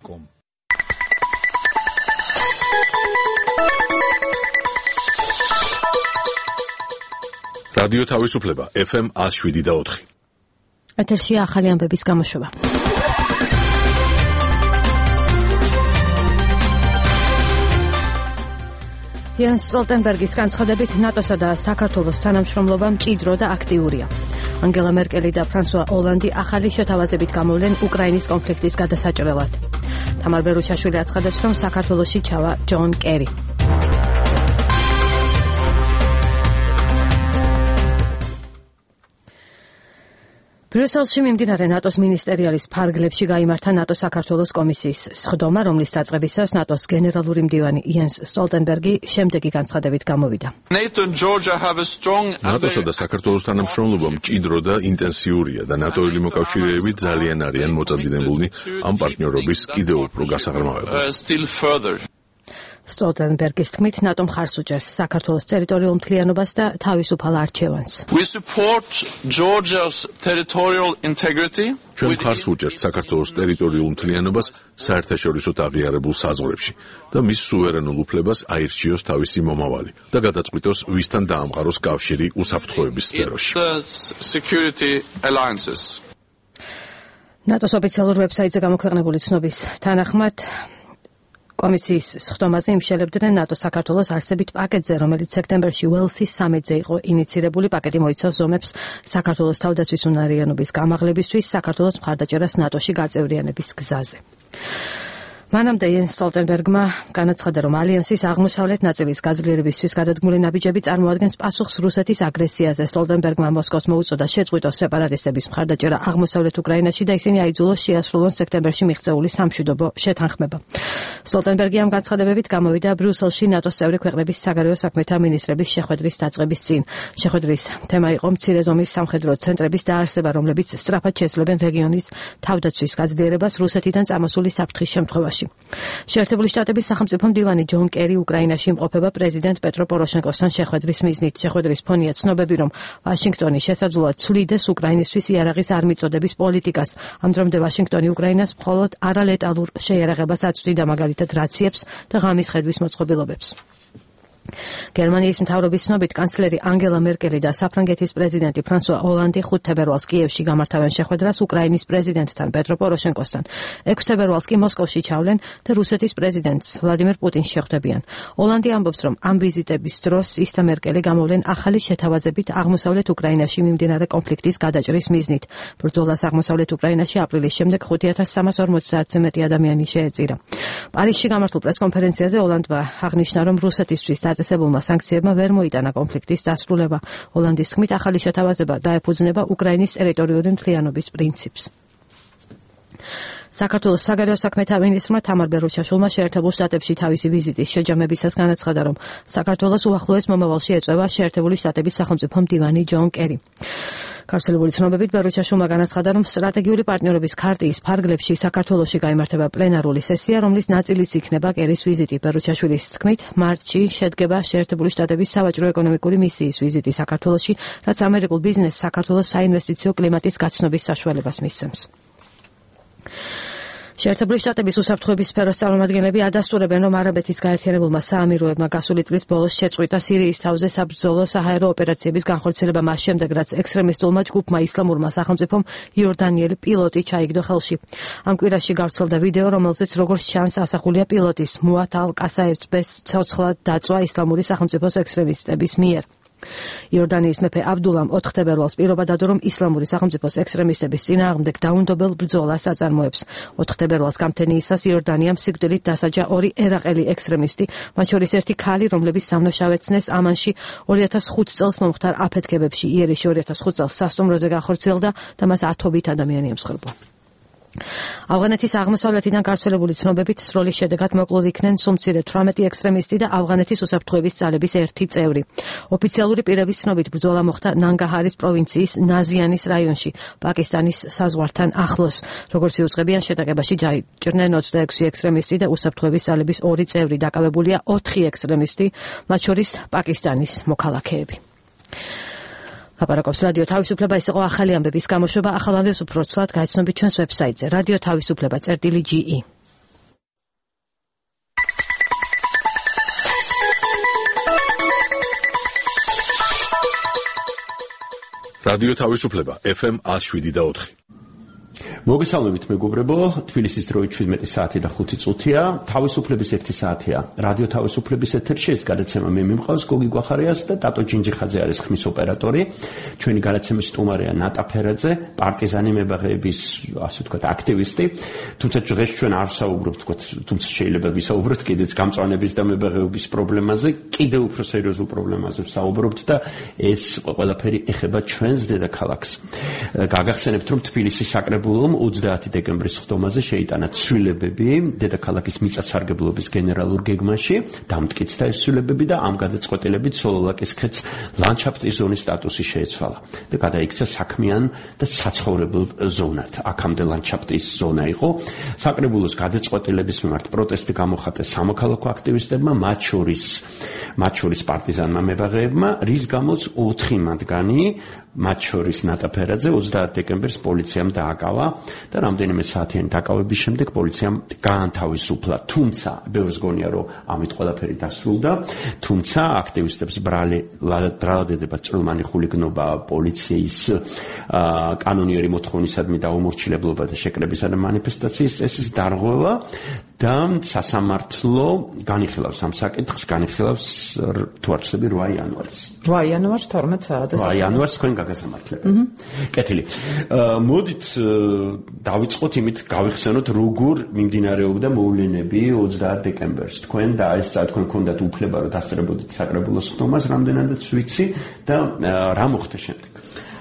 www.radiotavisufleba.com რადიო თავისუფლება FM 107.4. ეთერშია ახალი ამბების გამოშვება. იენს სტოლტენბერგის განცხადებით ნატოსა და საქართველოს თანამშრომლობა მჭიდრო და აქტიურია. ანგელა მერკელი და ფრანსუა ოლანდი ახალი შეთავაზებით გამოვლენ უკრაინის კონფლიქტის გადასაჭრელად. თამარ ბერუჩაშვილი აცხადებს, რომ საქართველოში ჩავა ჯონ კერი. ბრიუსელში მიმდინარე ნატოს მინისტერიალის ფარგლებში გაიმართა ნატო-საქართველოს კომისიის სხდომა, რომლის დაწყებისას ნატოს გენერალური მდივანი იენს სტოლტენბერგი შემდეგი განცხადებით გამოვიდა. ნატოსა და საქართველოს თანამშრომლობა მჭიდრო და ინტენსიურია და ნატოელი მოკავშირეები ძალიან არიან მოწადინებულნი ამ პარტნიორობის კიდევ უფრო გასაღრმავებას. სტოლტენბერგის თქმით, ნატო მხარს უჭერს საქართველოს ტერიტორიულ მთლიანობას და თავისუფალ არჩევანს. ჩვენ მხარს ვუჭერთ საქართველოს ტერიტორიულ მთლიანობას საერთაშორისოდ აღიარებულ საზღვრებში და მის სუვერენულ უფლებას აირჩიოს თავისი მომავალი და გადაწყვიტოს ვისთან დაამყაროს კავშირი უსაფრთხოების სფეროში. ნატოს ოფიციალურ ვებსაიტზე გამოქვეყნებული ცნობის თანახმად კომისიის სხდომაზე იმშელებდნენ ნატო-საქართველოს არსებით პაკეტზე, რომელიც სექტემბერში ველსის სამიტზე იყო ინიცირებული. პაკეტი მოიცავს ზომებს საქართველოს თავდაცვის უნარიანობის გამაღლებისთვის, საქართველოს მხარდაჭერას ნატოში გაწევრიანების გზაზე. მანამდე იენს სტოლტენბერგმა განაცხადა, რომ ალიანსის აღმოსავლეთ ნაწილის გაძლიერებისთვის გადადგმული ნაბიჯები წარმოადგენს პასუხს რუსეთის აგრესიაზე. სტოლტენბერგმა მოსკოვს მოუწოდა შეწყვიტოს სეპარატისტების მხარდაჭერა აღმოსავლეთ უკრაინაში და ისინი აიძულოს შეასრულონ სექტემბერში მიღწეული სამშვიდობო შეთანხმება. სტოლტენბერგი ამ განცხადებებით გამოვიდა ბრიუსელში ნატოს წევრი ქვეყნების საგარეო საქმეთა მინისტრების შეხვედრის დაწყების წინ. შეხვედრის თემა იყო მცირე ზომის სამხედრო ცენტრების დაარსება, რომლებიც სწრაფად შეძლებენ რეგიონის თავდაცვის გაძლიერებას რუსეთიდან წამოსული საფრთხის შემთხვევაში. შეერთებული შტატების სახელმწიფო მდივანი ჯონ კერი უკრაინაში იმყოფება პრეზიდენტ პეტრო პოროშენკოსთან შეხვედრის მიზნით. შეხვედრის ფონია ცნობები, რომ ვაშინგტონი შესაძლოა ცვლიდეს უკრაინისთვის იარაღის არ მიწოდების პოლიტიკას. ამ დრომდე ვაშინგტონი უკრაინას მხოლოდ არალეტალურ შეიარაღებას აწვდიდა, მაგალითად რაციებს და ღამის ხედვის მოწყობილობებს. გერმანიის მთავრობის ცნობით კანცლერი ანგელა მერკელი და საფრანგეთის პრეზიდენტი ფრანსუა ოლანდი 5 თებერვალს კიევში გამართავენ შეხვედრას უკრაინის პრეზიდენტთან პეტრო პოროშენკოსთან. 6 თებერვალს კი მოსკოვში ჩავლენ და რუსეთის პრეზიდენტს ვლადიმერ პუტინს შეხვდებიან. ოლანდი ამბობს, რომ ამ ვიზიტების დროს ის და მერკელი გამოვლენ ახალი შეთავაზებით აღმოსავლეთ უკრაინაში მიმდინარე კონფლიქტის გადაჭრის მიზნით. ბრძოლას აღმოსავლეთ უკრაინაში აპრილის შემდეგ 5350-ზე მეტი ადამიანი შეეწირა. პარიზში გამართულ პრესკონფერენციაზე ოლანდმა აღნიშნა, რომ რუსეთისთვის დაწესებულმა სანქციებმა ვერ მოიტანა კონფლიქტის დასრულება. ოლანდის თქმით, ახალი შეთავაზება დაეფუძნება უკრაინის ტერიტორიული მთლიანობის პრინციპს. საქართველოს საგარეო საქმეთა მინისტრმა თამარ ბერუჩაშვილმა შეერთებულ შტატებში თავისი ვიზიტის შეჯამებისას განაცხადა, რომ საქართველოს უახლოეს მომავალში ეწევა შეერთებული შტატების სახელმწიფო მდივანი ჯონ კერი. გავრცელებული ცნობებით ბერუჩაშვილმა განაცხადა, რომ სტრატეგიული პარტნიორობის ქარტიის ფარგლებში საქართველოში გაიმართება პლენარული სესია, რომლის ნაწილიც იქნება კერის ვიზიტი. ბერუჩაშვილის თქმით, მარტში შედგება შეერთებული შტატების სავაჭრო ეკონომიკური მისიის ვიზიტი საქართველოში, რაც ამერიკულ ბიზნესს საქართველოს საინვესტიციო კლიმატის გაცნობის საშუალებას მისცემს. შეერთებული შტატების უსაფრთხოების სფეროს წარმომადგენლები ადასტურებენ, რომ არაბეთის გაერთიანებულმა საამიროებმა გასული წლის ბოლოს შეწყვიტა სირიის თავზე საბრძოლო საჰაერო ოპერაციების განხორციელება მას შემდეგ, რაც ექსტრემისტულმა ჯგუფმა ისლამურმა სახელმწიფომ იორდანიელი პილოტი ჩაიგდო ხელში. ამ კვირაში გავრცელდა ვიდეო, რომელზეც როგორც ჩანს ასახულია პილოტის მუათ ალ-კასაევს ცოცხლად დაწვა ისლამური სახელმწიფოს ექსტრემისტების მიერ. იორდანიის მეფე აბდულამ 4 თებერვალს პირობა დადო, რომ ისლამური სახელმწიფოს ექსტრემისტების წინააღმდეგ დაუნდობელ ბრძოლას აწარმოებს. 4 თებერვალს გამთენიისას იორდანიამ სიკვდილით დასაჯა 2 ერაყელი ექსტრემისტი, მათ შორის ერთი ქალი, რომლებიც სამნოშავე ცნეს ამანში 2005 წელს მომხდარ აფეთქებებში. იერიში 2005 წელს სასტუმროზე განხორციელდა და მას ათობით ადამიანი ემსხვერპლა. ავღანეთის აღმოსავლეთიდან გავრცელებული ცნობებით სროლის შედეგად მოკლულ იქნენ სუმცირე 18 ექსტრემისტი და ავღანეთის უსაფრთხოების ძალების ერთი წევრი. ოფიციალური პირების ცნობით ბრძოლა მოხდა ნანგაჰარის პროვინციის ნაზიანის რაიონში, პაკისტანის საზღვართან ახლოს. როგორც იუწყებიან, შეტაკებაში დაიჭრნენ 26 ექსტრემისტი და უსაფრთხოების ძალების 2 წევრი. დაკავებულია 4 ექსტრემისტი, მათ შორის პაკისტანის მოქალაქეები. აპარაკობს რადიო თავისუფლება, ეს იყო ახალი ამბების გამოშვება. ახალ ამბებს უფრო ცვლად გაიცნობთ ჩვენს ვებსაიტზე radiotavisufleba.ge. რადიო თავისუფლება FM 107.4. მოგესალმებით მეგობრებო, თბილისის დროით 17 საათი და 5 წუთია. თავისუფლების 1 საათია. რადიო თავისუფლების ეთერში ეს გადაცემა მე მიმყავს გოგი გვახარიას და ტატო ჯინჯიხაძე არის ხმის ოპერატორი. ჩვენი გადაცემის სტუმარია ნატა ფერაძე, პარტიზანი მებაღეების, ასე ვთქვათ, აქტივისტი. თუმცა დღეს ჩვენ არ ვსაუბრობთ, ვთქვათ, თუმცა შეიძლება ვისაუბროთ კიდეც გამწვანების და მებაღეობის პრობლემაზე, კიდევ უფრო სერიოზულ პრობლემაზე ვსაუბრობთ და ეს ყველაფერი ეხება ჩვენს დედაქალაქს. გაგახსენებთ, რომ თბილისის საკრებულომ 30 დეკემბრის ხდომაზე შეიტანა ცვლილებები დედაქალაქის მიწათსარგებლობის გენერალურ გეგმაში, დამტკიცდა ეს ცვლილებები და ამ გადაწყვეტილებით სოლოლაკის ქედს ლანდშაფტის ზონის სტატუსი შეეცვალა და გადაიქცა საქმიან და საცხოვრებელ ზონად. აქამდე ლანდშაფტის ზონა იყო. საკრებულოს გადაწყვეტილების მიმართ პროტესტი გამოხატეს სამოქალაქო აქტივისტებმა, მათ შორის პარტიზანმა მებაღეებმა, რის გამოც 4 მათგანი, მათ შორის ნატა ფერაძე 30 დეკემბერს პოლიციამ დააკავა და რამდენიმე საათიანი დაკავების შემდეგ პოლიციამ გაანთავისუფლა. თუმცა ბევრს გონია, რომ ამით ყველაფერი დასრულდა, თუმცა აქტივისტებს ბრალადედება წვრილმანი ხულიგნობა, პოლიციის კანონიერი მოთხოვნისადმი დაუმორჩილებლობა და შეკრებისა და მანიფესტაციის წესის დარღვევა და სასამართლო განიხილავს ამ საკითხს, განიხილავს თუ არ ვცდები 8 იანვარს. 8 იანვარს 12 საათზე. 8 იანვარს თქვენ გაგასამართლებთ. კეთილი. მოდით დავიწყოთ იმით, გავიხსენოთ როგორ მიმდინარეობდა მოვლენები 30 დეკემბერს. თქვენ და ეს თქვენ გქონდათ უფლება რომ დასწრებოდით საკრებულოს ხდომას, რამდენადაც ვიცი და რა მოხდა შემდეგ?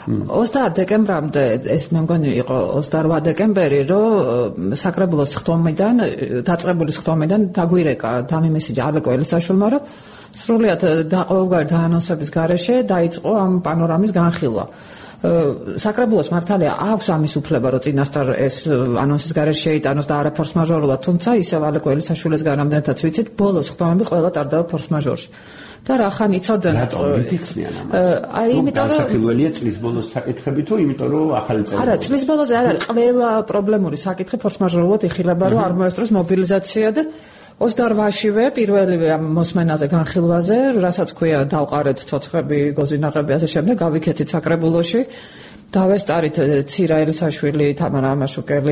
30 დეკემბრამდე ეს მე მგონი იყო 28 დეკემბერი, რომ საკრებულოს ხდომიდან, დაწყებულის ხდომიდან დაგვირეკა დამიმესიჯა ალეკო ელისაშვილმა, რომ სრულიად ყოველგვარი დაანონსების გარეშე დაიწყო ამ პანორამის განხილვა. საკრებულოს მართალია აქვს ამის უფლება, რომ წინასწარ ეს ანონსის გარეშე შეიტანოს და არა ფორს-მაჟორულად, თუმცა ისევ ალეკო ელისაშვილის რამდენადაც ვიცით, ბოლოს ხდომები ყველა ტარდება ფორს-მაჟორში. და რახან იცოდნენ რატომ ითქნიან ამას? იმიტომ რომ საკითხებია წლის ბოლოს საკითხები თუ იმიტომ რომ ახალი წელი არა, წლის ბოლოზე არ არის ყველა პრობლემური საკითხი ფორს-მაჟორულად იხილება, რომ არ მოესწროს მობილიზაცია და 28-შივე პირველივე ამ მოსმენაზე განხილვაზე, რასაც ქვია დავყარეთ ცოცხლები, გოზინაღები ასე შემდეგ, გავიქეთით საკრებულოში. დავესტარით ცირა ელისაშვილი, თამარა ამაშუკელი,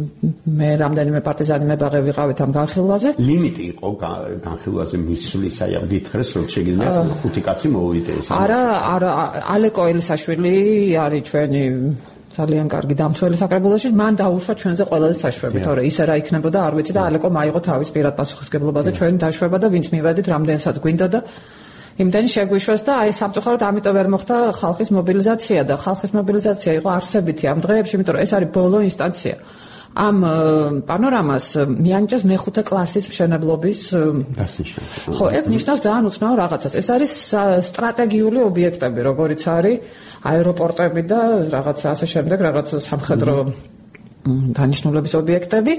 მე რამდენიმე პარტიზანი მებაღე ვიყავით ამ განხილვაზე. ლიმიტი იყო განხილვაზე მისვლის, აი ამ გითხრეს რომ შეგიძლიათ 5 კაცი მოვიდეს. არა, ალეკო ელისაშვილი არის ჩვენი ძალიან კარგი დამცველი საკრებულოში, მან დაუშვა ჩვენზე ყველაზე საშვები, თორე ისე რა იქნებოდა არ ვიცი და ალეკო მაიღო თავის პირად პასუხისგებლობაზე ჩვენი დაშვება და ვინც მივედით რამდენსაც გვინდა და იმდენი შეგვიშვეს და აი სამწუხაროდ ამიტომ ვერ მოხდა ხალხის მობილიზაცია და ხალხის მობილიზაცია იყო არსებითი ამ დღეებში, იმიტომ რომ ეს არის ბოლო ინსტანცია. ამ პანორამას მიანიჭეს მეხუთე კლასის მშენებლობის გასაშენ. ხო, ეს ნიშნავს ძალიან უცნაურ რაღაცას. ეს არის სტრატეგიული ობიექტები, როგორიც არის აეროპორტები და რაღაც ასე შემდეგ, რაღაც სამხედრო დანიშნულების ობიექტები.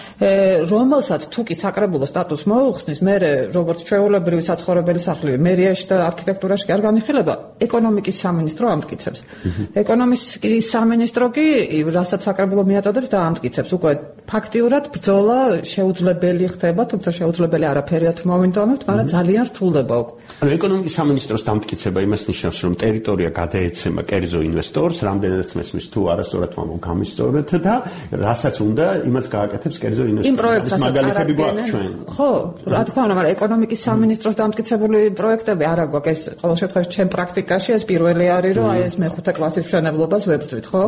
რომელსაც თუკი საკრებულო სტატუსს მოუხსნის, მე როგორც ჩვეულებრივი საცხოვრებელი სახლი, მერიაში და არქიტექტურაში კი არ განიხილება, ეკონომიკის სამინისტრო ამტკიცებს. ეკონომიკის სამინისტრო კი, რასაც საკრებულო მიაწოდებს და ამტკიცებს. უკვე ფაქტიურად ბრძოლა შეუძლებელი ხდება, თუმცა შეუძლებელი არაფერია თუ მოვინდომებთ, მაგრამ ძალიან რთულდება უკვე. ანუ ეკონომიკის სამინისტროს დამტკიცება იმას ნიშნავს, რომ ტერიტორია გადაეცემა კერძო ინვესტორს, რამდენადაც მესმის თუ არასწორად ვამბობ გამისწორეთ და რასაც უნდა, იმას გააკეთებს კერძო იმ პროექტსაც წარადგენენ. ხო, რა თქმა უნდა, მაგრამ ეკონომიკის სამინისტროს დამტკიცებული პროექტები არ აგვაქვს. ეს ყოველ შემთხვევაში ჩემ პრაქტიკაში ეს პირველი არის, რომ აი ეს მეხუთე კლასის მშენებლობას ვებრძვით, ხო?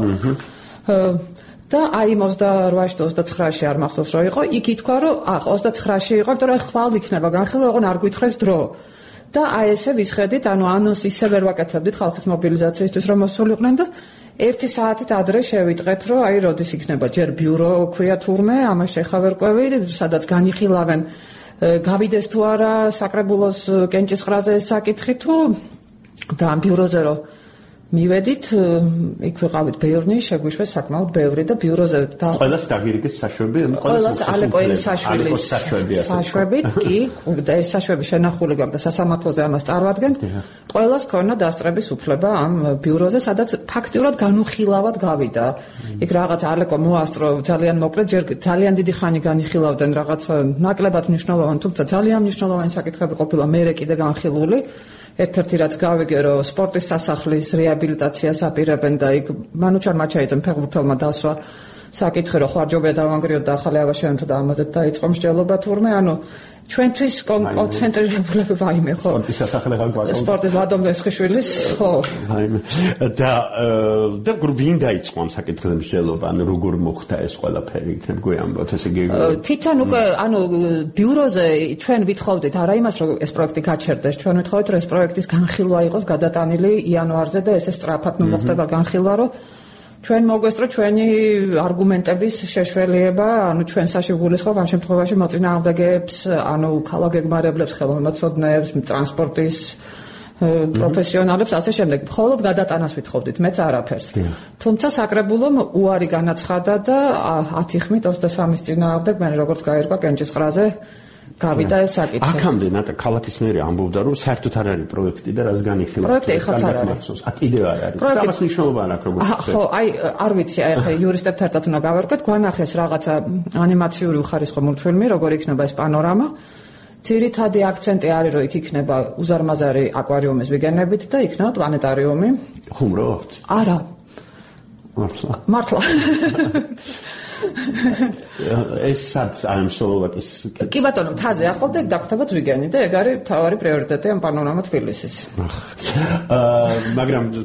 და აი 28-ში და 29-ში არ მახსოვს რა იყო, იქ ითქვა, რომ 29-ში იყო, იმიტომ რომ ხვალ იქნება განხილვა, ოღონ არ გითხრეს დრო. და აი ესე ვისხედით, ანუ ანონსი ისე ვერ ვაკეთებდით ხალხის მობილიზაციისთვის, რომ მოსულიყვნენ და 1 საათით ადრე შევიტყეთ, რომ აი როდის იქნება ჯერ ბიურო ქვია თურმე, ამას შეხავერკვევი, სადაც განიხილავენ გავიდეს თუ არა საკრებულოს კენჭისყრაზე საკითხი თუ და ამ ბიუროზე რომ მივედით, იქ ვიყავით ბევრი, შეგვიშვეს საკმაოდ ბევრი და ბიუროზე და ყველას დაგირიგეს საშვები, ყველას ალეკო ელისაშვილის საშვებით, კი, და ეს საშვები შენახული გაქვს და სასამართლოზე ამას წარმოადგენთ. ყველას ქონა დასწრების უფლება ამ ბიუროზე, სადაც ფაქტიურად განუხილავად გავიდა. იქ რაღაც ალეკო მოასწრო ძალიან მოკლედ, ჯერ ძალიან დიდი ხანი განიხილავდნენ რაღაც ნაკლებად მნიშვნელოვანი, თუმცა ძალიან მნიშვნელოვანი საკითხები ყოფილა მერე კიდე განხილული. ერთ-ერთი რაც გავიგე, რომ სპორტის სასახლის რეაბილიტაციას აპირებენ და იქ მანუჩარ მაჩაიძემ ფეხბურთელმა დასვა საკითხი, რომ ხარჯობია დავანგრიოთ და ახალი ავაშენოთ და ამაზე დაიწყო მსჯელობა თურმე, ანუ ჩვენთვის კონცენტრირებული ვაიმე, ხო? სპორტის სასახლე გაგვაკეთე. სპორტის ვადომ ლესხიშვილის, ხო. ვაიმე. და გრუბინ დაიწყო ამ საკითხზე მსჯელობა, ანუ როგორ მოხდა ეს ყველაფერი, იქნებ გვეამბოთ, ესე იგი. თვითონ უკვე, ანუ ბიუროზე ჩვენ ვითხოვდით არა იმას, რომ ეს პროექტი გაჩერდეს, ჩვენ ვითხოვთ, რომ ეს პროექტის განხილვა იყოს გადატანილი იანვარზე და ესე სწრაფად მოხდება განხილვა, რომ ჩვენ მოგვესწრო ჩვენი არგუმენტების შეშველიება, ანუ ჩვენ საში გულისხმობ ამ შემთხვევაში მოწინააღმდეგეებს, ანუ ქალაქგეგმარებლებს, ხელოვნებაცოდნეებს, ტრანსპორტის პროფესიონალებს, ასე შემდეგ. მხოლოდ გადატანას ვითხოვდით, მეც არაფერს. თუმცა საკრებულომ უარი განაცხადა და 10 ხმით 23-ის წინააღმდეგ, მე როგორც გაირკვა კენჭისყრაზე გავიდა ეს საკითხი. აქამდე ნატა ქალაქის მერი ამბობდა, რომ საერთოდ არ არის პროექტი და რას განიხილავს. პროექტი ეხაც არ არის. კიდევ არ არის. ამას მნიშვნელობა არ აქვს როგორც. ხო, არ ვიცი, ახლა იურისტებთან ერთად უნდა გავარკვეთ, გვანახეს რაღაცა ანიმაციური უხარისხო მულტფილმი, როგორ იქნება ეს პანორამა. ძირითადი აქცენტი არის, რომ იქ იქნება უზარმაზარი აკვარიუმის ვიგენებით და იქნება პლანეტარიუმი. ხუმრობთ? არა. მართლა. ეს სადაც ამ სოლოვაკის კი ბატონო, მთაზე ახლავდა ეგ დაგხვდება ზვიგენი და ეგ არის მთავარი პრიორიტეტი ამ პანორამა თბილისის. მაგრამ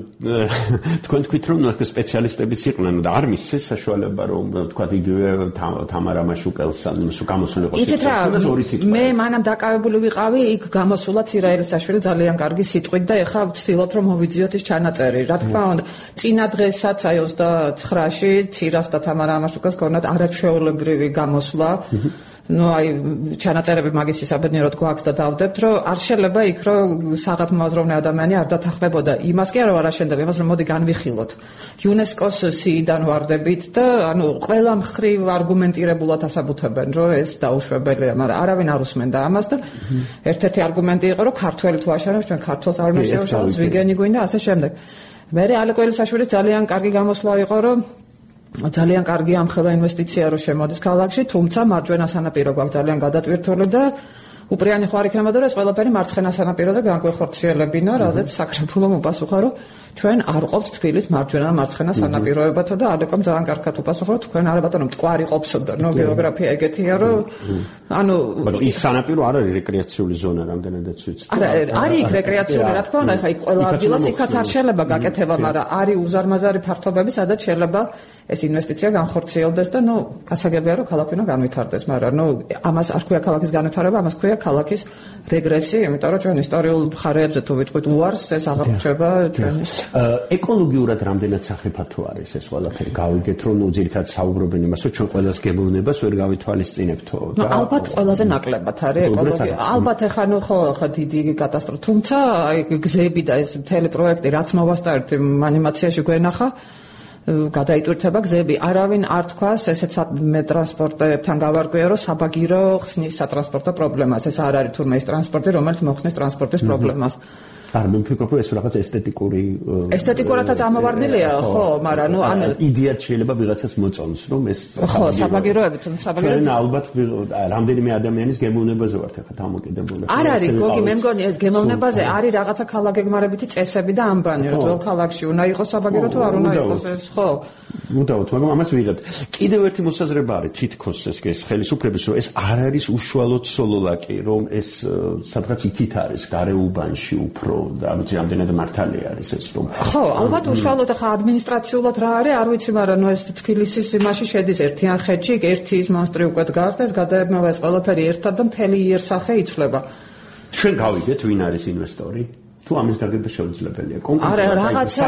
თქვენ თქვით რომ სპეციალისტებიც იყვნენ და არ მისცეს საშუალება რომ თქვა იგივე თამარა მაშუკელს გამოსული იყოს. იცით რა, მე მანამ დაკავებული ვიყავი, იქ გამოსულა ცირაელიაშვილი ძალიან კარგი სიტყვით და ეხლა ვცდილობ რომ მოვიძიოთ ეს ჩანაწერი. რა თქმა უნდა, წინა დღესაც აი 29-ში ცირას და თამარა მაშუკელს ქონათ არაჩვეულებრივი გამოსვლა. ნუ აი ჩანაწერები მაგის საბედნიეროდ გვაქვს და დავდებთ, რომ არ შეიძლება იქ რომ საღამოაზროვნე ადამიანი არ დათანხმებოდა. იმას კი არა არ აშენდება, იმას რომ მოდი განვიხილოთ. იუნესკოს სიიდან ვარდებით და ანუ ყველა მხრივ არგუმენტირებულად ასაბუთებენ, რომ ეს დაუშვებელია, მაგრამ არავინ არ უსმენდა ამას და ერთ-ერთი არგუმენტი იყო, რომ ქართველი თუ აშენებს, ჩვენ ქართველს არ უნდა შევშალოთ, ზვიგენი გვინდა, ასე შემდეგ. მე ალე კველისაშვილის ძალიან კარგი გამოსვლა იყო, რომ ძალიან კარგი ამხელა ინვესტიცია რო შემოდის ქალაქში, თუმცა მარჯვენა სანაპირო გვაქვს ძალიან გადატვირთული და უპრიანი ხარ იქნება და ეს ყველაფერი მარცხენა სანაპიროზე განგვეხორციელებინა, რაზეც საკრებულომ უპასუხა, რომ ჩვენ არ ყოფთ თბილის მარჯვენა მარცხენა სანაპიროებათო და ალეკომ ძალიან კარგად უპასუხა, რომ თქვენ არა ბატონო მტკვარი ყოფსო და ნო გეოგრაფია ეგეთია, რომ ანუ ის სანაპირო არ არის რეკრეაციული ზონა, რამდენადაც ვიცი. არა, არის იქ რეკრეაციული, რა თქმა უნდა, ხა იქ ყველა ადგილას იქაც არ შეიძლება გაკეთება, მაგრამ არის უზარმაზარი ფართობები, სადაც შეიძლება ეს ინვესტიცია განხორციელდეს და ნუ გასაგებია რომ ქალაქი უნდა განვითარდეს, მაგრამ ნუ ამას არ ქვია ქალაქის განვითარება, ამას ქვია ქალაქის რეგრესი, იმიტომ რომ ჩვენ ისტორიულ მხარეებზე თუ ვიტყვით უარს, ეს აღარ რჩება ჩვენის. ეკოლოგიურად რამდენად სახიფათო არის ეს ყველაფერი? გავიგეთ რომ ნუ ძირითადად საუბრობენ იმას, რომ ჩვენ ყველას გემოვნებას ვერ გავითვალისწინებთო და ალბათ ყველაზე ნაკლებად არის ეკოლოგია. ალბათ ეხლა ნუ ხო დიდი კატასტროფა, თუმცა აი გზები და ეს მთელი პროექტი რაც მოვასწარეთ ანიმაციაში გვენახა გადაიტვირთება გზები. არავინ არ თქვას, ესეც მე ტრანსპორტერებთან გავარკვია, რომ საბაგირო ხსნის სატრანსპორტო პრობლემას. ეს არ არის თურმე ის ტრანსპორტი, რომელიც მოხსნის ტრანსპორტის პრობლემას. არ მე ვფიქრობ, რომ ეს რაღაც ესთეტიკური ესთეტიკურადაც ამოვარდნილია, ხო, მაგრამ ნუ ანუ იდეაც შეიძლება ვიღაცას მოწონს, რომ ეს ხო, საბაგიროებით, საბაგიროებით. ჩვენ ალბათ რამდენიმე ადამიანის გემოვნებაზე ვართ ახლა დამოკიდებული. არ არის, გოგი, მე მგონი ეს გემოვნებაზე არის რაღაცა ქალაქგეგმარებითი წესები და ამბანი, რომ ძველ ქალაქში უნდა იყოს საბაგირო თუ არ უნდა იყოს ეს, ხო. მუდაოდ, მაგრამ ამას ვიღებთ. კიდევ ერთი მოსაზრება არის თითქოს ეს ხელისუფლების, რომ ეს არ არის უშუალოდ სოლოლაკი, რომ ეს სადღაც იქით არის გარეუბანში უფრო და ამით რამდენად მართალი არის ეს რომ ხო, ალბათ უშუალოდ ახლა ადმინისტრაციულად რა არის, არ ვიცი, მაგრამ ნუ ეს თბილისის იმაში შედის ერთიან ხედში, ერთი ის მონსტრი უკვე დგას და ეს გადაებმევა ეს ყველაფერი ერთად და მთელი იერსახე იცვლება. ჩვენ გავიგეთ ვინ არის ინვესტორი? თუ ამის გაგება შეუძლებელია. არა, რაღაცა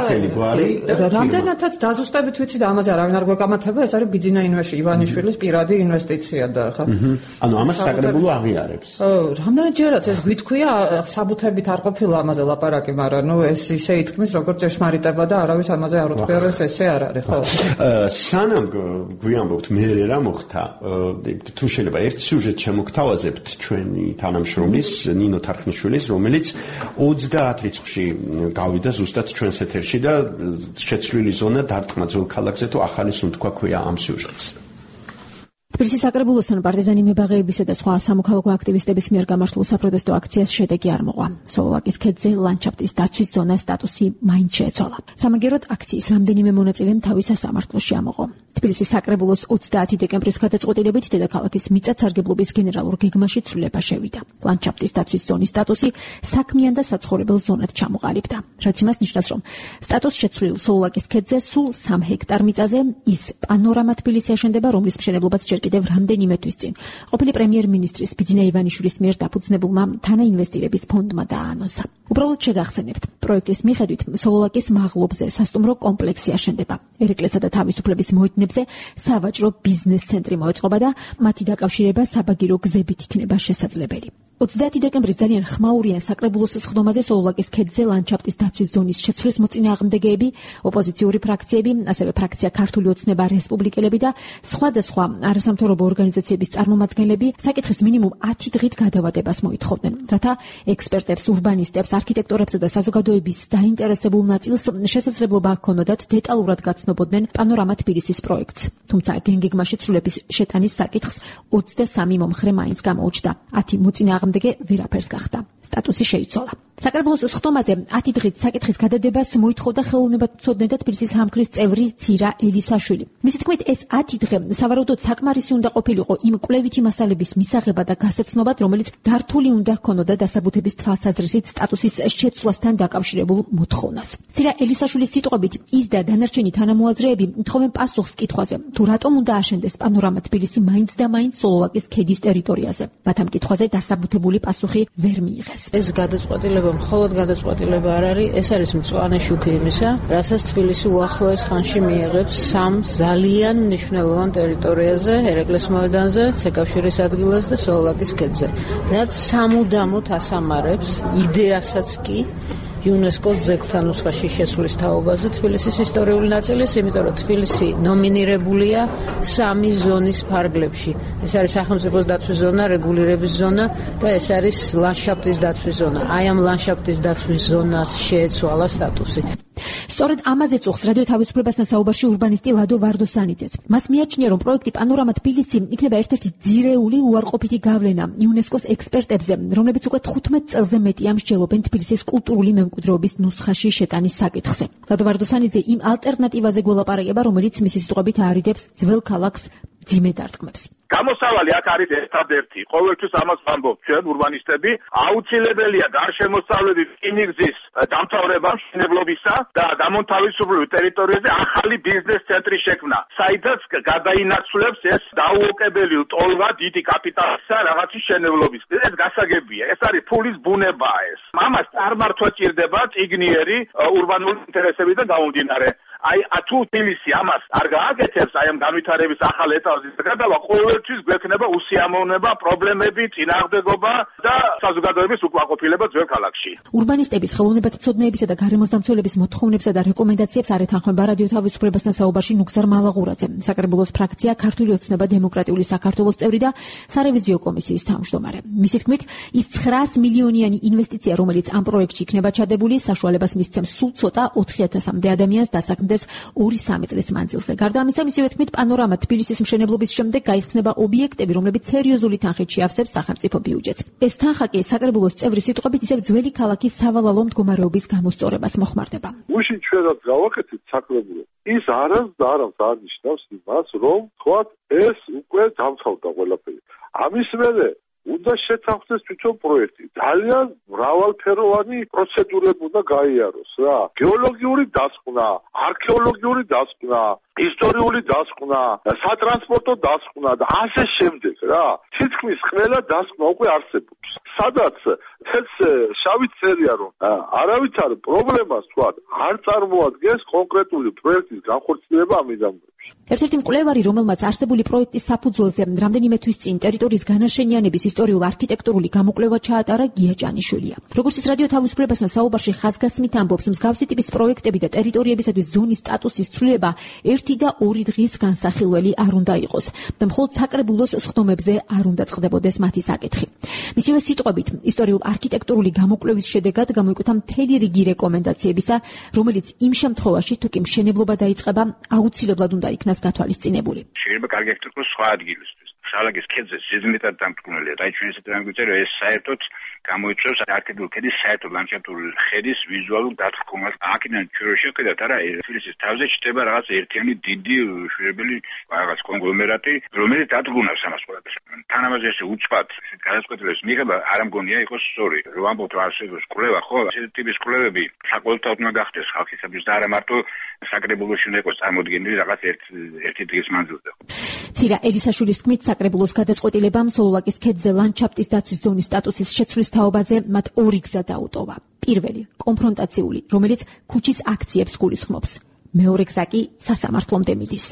რამდენადაც დაზუსტებით ვიცი და ამაზე არავინ არ გვეკამათება, ეს არის ბიძინა ივანიშვილის პირადი ინვესტიცია და ხა. ანუ ამას საკრებულო აღიარებს. რამდენადჯერაც ეს გვითქვია, საბუთებით არ ყოფილა ამაზე ლაპარაკი, მაგრამ ნუ ეს ისე ითქმის, როგორც ჭეშმარიტება და არავის ამაზე არ უთქვია, რომ ეს ესე არ არის, ხო? სანამ გვიამბობთ მე რა მოხდა, თუ შეიძლება ერთ სიუჟეტ შემოგთავაზებთ ჩვენი თანამშრომლის ნინო თარხნიშვილის, რომელიც 30 რიცხვში გავიდა ზუსტად ჩვენს ეთერში და შეცვლილი ზონა დარტყმა ძველ ქალაქზე თუ ახალი სუნთქვა ქვია ამ სიუჟეტს. თბილისის საკრებულოსთან პარტიზანი მებაღეებისა და სხვა სამოქალაქო აქტივისტების მიერ გამართულ საპროტესტო აქციას შედეგი არ მოყვა. სოლოვაკის ქედზე ლანდშაფტის დაცვის ზონას სტატუსი მაინც შეეცვალა. სამაგეროდ აქციის რამდენიმე მონაწილემ თავის სასამართლოში ამოყო. თბილისის საკრებულოს 30 დეკემბრის გადაწყვეტილებით დედაქალაქის მიწათსარგებლობის გენერალურ გეგმაში ცვლილება შევიდა. ლანდშაფტის დაცვის ზონის სტატუსი საქმიან და საცხოვრებელ ზონად ჩამოყალიბდა. რაც იმას ნიშნავს, რომ სტატუს შეცვლილ სოლოვაკის ქედზე სულ 3 ჰექტარ მიწაზე ის პანორამა თბილისი აშენდება, რომლის მშენებლობაც ჯერ კიდევ რამდენიმე თვის წინ ყოფილი პრემიერ-მინისტრის ბიძინა ივანიშვილის მიერ დაფუძნებულმა თანაინვესტირების ფონდმა დააანონსა. უბრალოდ შეგახსენებთ, პროექტის მიხედვით სოლოვაკის მაღლობზე სასტუმრო კომპლექსი აშენდება. ერეკლესა და თავისუფლების მოედნებზე სავაჭრო ბიზნეს ცენტრი მოეწყობა და მათი დაკავშირება საბაგირო გზებით იქნება შესაძლებელი. 30 დეკემბრის ძალიან ხმაურიან საკრებულოს სხდომაზე სოლოვაკის ქედზე ლანდშაფტის დაცვის ზონის შეცვლის მოწინააღმდეგეები, ოპოზიციური ფრაქციები, ასევე ფრაქცია ქართული ოცნება რესპუბლიკელები და სხვადასხვა არასამთავრობო ორგანიზაციების წარმომადგენლები საკითხის მინიმუმ 10 დღით გადავადებას მოითხოვდნენ, რათა ექსპერტებს, ურბანისტებს, არქიტექტორებსა და საზოგადოების დაინტერესებულ ნაწილს შესაძლებლობა ჰქონოდათ დეტალურად გაცნობოდნენ პანორამა თბილისის პროექტს. თუმცა გენგეგმაში ცვლილების შეტანის საკითხს 23 მომხრე მაინც გამოუჩნდა. 10 მოწინააღმდეგე ვერაფერს გახდა. სტატუსი შეიცვალა. საკრებულოს სხდომაზე 10 დღით საკითხის გადადებას მოითხოვდა ხელოვნებათმცოდნე და თბილისის სამგრის წევრი ცირა ელისაშვილი. მისი თქმით, ეს 10 დღე სავარაუდოდ საკმარისი უნდა ყოფილიყო იმ კვლევითი მასალების მისაღებად და გასაცნობად, რომელიც დართული უნდა ჰქონოდა დასაბუთების თვალსაზრისით სტატუსის შეცვლასთან დაკავშირებულ მოთხოვნას. ცირა ელისაშვილის სიტყვებით, ის და დანარჩენი თანამოაზრეები თხოვენ პასუხს კითხვაზე, თუ რატომ უნდა აშენდეს პანორამა თბილისი მაინც და მაინც სოლოვაკის ქედის ტერიტორიაზე. მათ ამ კითხვაზე დასაბუთებული პასუხი ვერ მიიღეს. ეს გადაწყვეტილება მხოლოდ გადაწყვეტილება არ არის, ეს არის მწვანე შუქი იმისა, რასაც თბილისი უახლოეს ხანში მიიღებს 3 ძალიან მნიშვნელოვან ტერიტორიაზე, ერეკლეს მოედანზე, ცეკავშირის ადგილას და სოლოვაკის ქედზე, რაც სამუდამოდ ასამარებს იდეასაც კი იუნესკოს ძეგლთა ნუსხაში შესვლის თაობაზე თბილისის ისტორიული ნაწილის, იმიტომ რომ თბილისი ნომინირებულია 3 ზონის ფარგლებში. ეს არის სახელმწიფოს დაცვის ზონა, რეგულირების ზონა და ეს არის ლანდშაფტის დაცვის ზონა. აი ამ ლანდშაფტის დაცვის ზონას შეეცვალა სტატუსი. სწორედ ამაზე წუხს რადიო თავისუფლებასთან საუბარში ურბანისტი ლადო ვარდოსანიძეც. მას მიაჩნია, რომ პროექტი პანორამა თბილისი იქნება ერთ-ერთი ძირეული უარყოფითი გავლენა იუნესკოს ექსპერტებზე, რომლებიც უკვე 15 წელზე მეტია მსჯელობენ თბილისის კულტურული მემკვიდრეობის ნუსხაში შეტანის საკითხზე. ლადო ვარდოსანიძე იმ ალტერნატივაზე გველაპარაკება, რომელიც მისი სიტყვებით აარიდებს ძველ ქალაქს ძიმე დარტყმებს. გამოსავალი აქ არის ერთადერთი. ყოველთვის ამას ვამბობ ჩვენ ურბანისტები, აუცილებელია გარშემოსავლების რკინიგზის დამთავრება მშენებლობისა და დამონთავისუფლების ტერიტორიაზე ახალი ბიზნეს ცენტრი შექმნა, საიდანაც გადაინაცვლებს ეს დაუოკებელი ტოლღა დიდი კაპიტალისა რაღაცის მშენებლობის. ეს გასაგებია, ეს არის ფულის ბუნებაა ეს. ამას წარმართვა ჭირდება წიგნიერი ურბანული ინტერესებიდან გამომდინარე. აი თუ თბილისი ამას არ გააკეთებს, აი ამ განვითარების ახალ ეტაპზე გადავა, ყოველთვის გვექნება უსიამოვნება, პრობლემები, წინააღმდეგობა და საზოგადოების უკმაყოფილება ძველ ქალაქში. ურბანისტების, ხელოვნებათმცოდნეებისა და გარემოსდამცველების მოთხოვნებსა და რეკომენდაციებს არ ეთანხმება რადიო თავისუფლებასთან საუბარში ნუგზარ მალაღურაძე, საკრებულოს ფრაქცია ქართული ოცნება დემოკრატიული საქართველოს წევრი და სარევიზიო კომისიის თავმჯდომარე. მისი თქმით, ის 900 მილიონიანი ინვესტიცია, რომელიც ამ პროექტში იქნება ჩადებული, საშუალებას მისცემს სულ ცოტა 4000-მდე ადამიანს დასაქმდეს 2-3 წლის მანძილზე. გარდა ამისა, მისივე თქმით, პანორამა თბილისის მშენებლობის შემდეგ გაიხსნება ობიექტები, რომლებიც სერიოზული თანხით შეავსებს სახელმწიფო ბიუჯეტს. ეს თანხა კი საკრებულოს წევრის სიტყვებით ისევ ძველი ქალაქის სავალალო მდგომარეობის გამოსწორებას მოხმარდება. უშინ ჩვენაც გავაკეთეთ საკრებულოს. ის არასდროს არ ნიშნავს იმას, რომ თქვათ ეს უკვე დამთავრდა ყველაფერი. ამის მერე უნდა შეთანხმდეს თვითონ პროექტი. ძალიან მრავალფეროვანი პროცედურები უნდა გაიაროს რა. გეოლოგიური დასკვნა, არქეოლოგიური დასკვნა, ისტორიული დასკვნა, სატრანსპორტო დასკვნა და ასე შემდეგ რა. თითქმის ყველა დასკვნა უკვე არსებობს. სადაც ეს შავი წერია რომ არავითარ პრობლემას თქვათ არ წარმოადგენს კონკრეტული პროექტის განხორციელება ამ მიზანებში. ერთ-ერთი მკვლევარი, რომელმაც არსებული პროექტის საფუძველზე რამდენიმე თვის წინ ტერიტორიის განაშენიანების ისტორიულ-არქიტექტურული გამოკვლევა ჩაატარა გია ჭანიშვილია. როგორც ის რადიო თავისუფლებასთან საუბარში ხაზგასმით ამბობს, მსგავსი ტიპის პროექტები და ტერიტორიებისათვის ზონის სტატუსის ცვლილება 1 და 2 დღის განსახილველი არ უნდა იყოს და მხოლოდ საკრებულოს სხდომებზე არ უნდა წყდებოდეს მათი საკითხი. მისივე სიტყვებით, ისტორიულ-არქიტექტურული გამოკვლევის შედეგად გამოიკვეთა მთელი რიგი რეკომენდაციებისა, რომელიც იმ შემთხვევაში, თუ კი მშენებლობა დაიწყება, აუცილებლად უნდა იქნას გათვალისწინებული. შეიძლება კარგი არქიტექტურა სხვა ადგილისთვის. ხალაგის ქედზე ზედმეტად დამტკუნელია. რაიჩვენს დამგვიწერა ეს საერთოდ გამოიწვევს არქიტექტურული ქედის საერთოდ ლანდშაფტური ხედის ვიზუალურ დათქმას. აქედან ჩვენ შევხედათ არა თბილისის თავზე ჩდება რაღაც ერთიანი დიდი შვერბელი რაღაც კონგლომერატი, რომელიც დადგუნავს ამას ყველაფერს. თანამედროვე ესე უცბად გადაწყვეტილების მიღება არ მგონია იყოს სწორი. რომ ამბობთ რა შეიძლება კვლევა, ხო, ასეთი ტიპის კვლევები საყოველთაოდ უნდა გახდეს ხალხისათვის და არა მარტო საკრებულოში უნდა იყოს წარმოდგენილი რაღაც ერთი დღის მანძილზე. ცირა ელისაშვილის თქმით, საკრებულოს გადაწყვეტილებამ სოლოლაკის ქედზე ლანდშაფტის დაცვის ზონის სტატუსის შეცვლის თაობაზე მათ ორი გზა დაუტოვა. პირველი, კონფრონტაციული, რომელიც ქუჩის აქციებს გულისხმობს. მეორე გზა კი სასამართლომდე მიდის.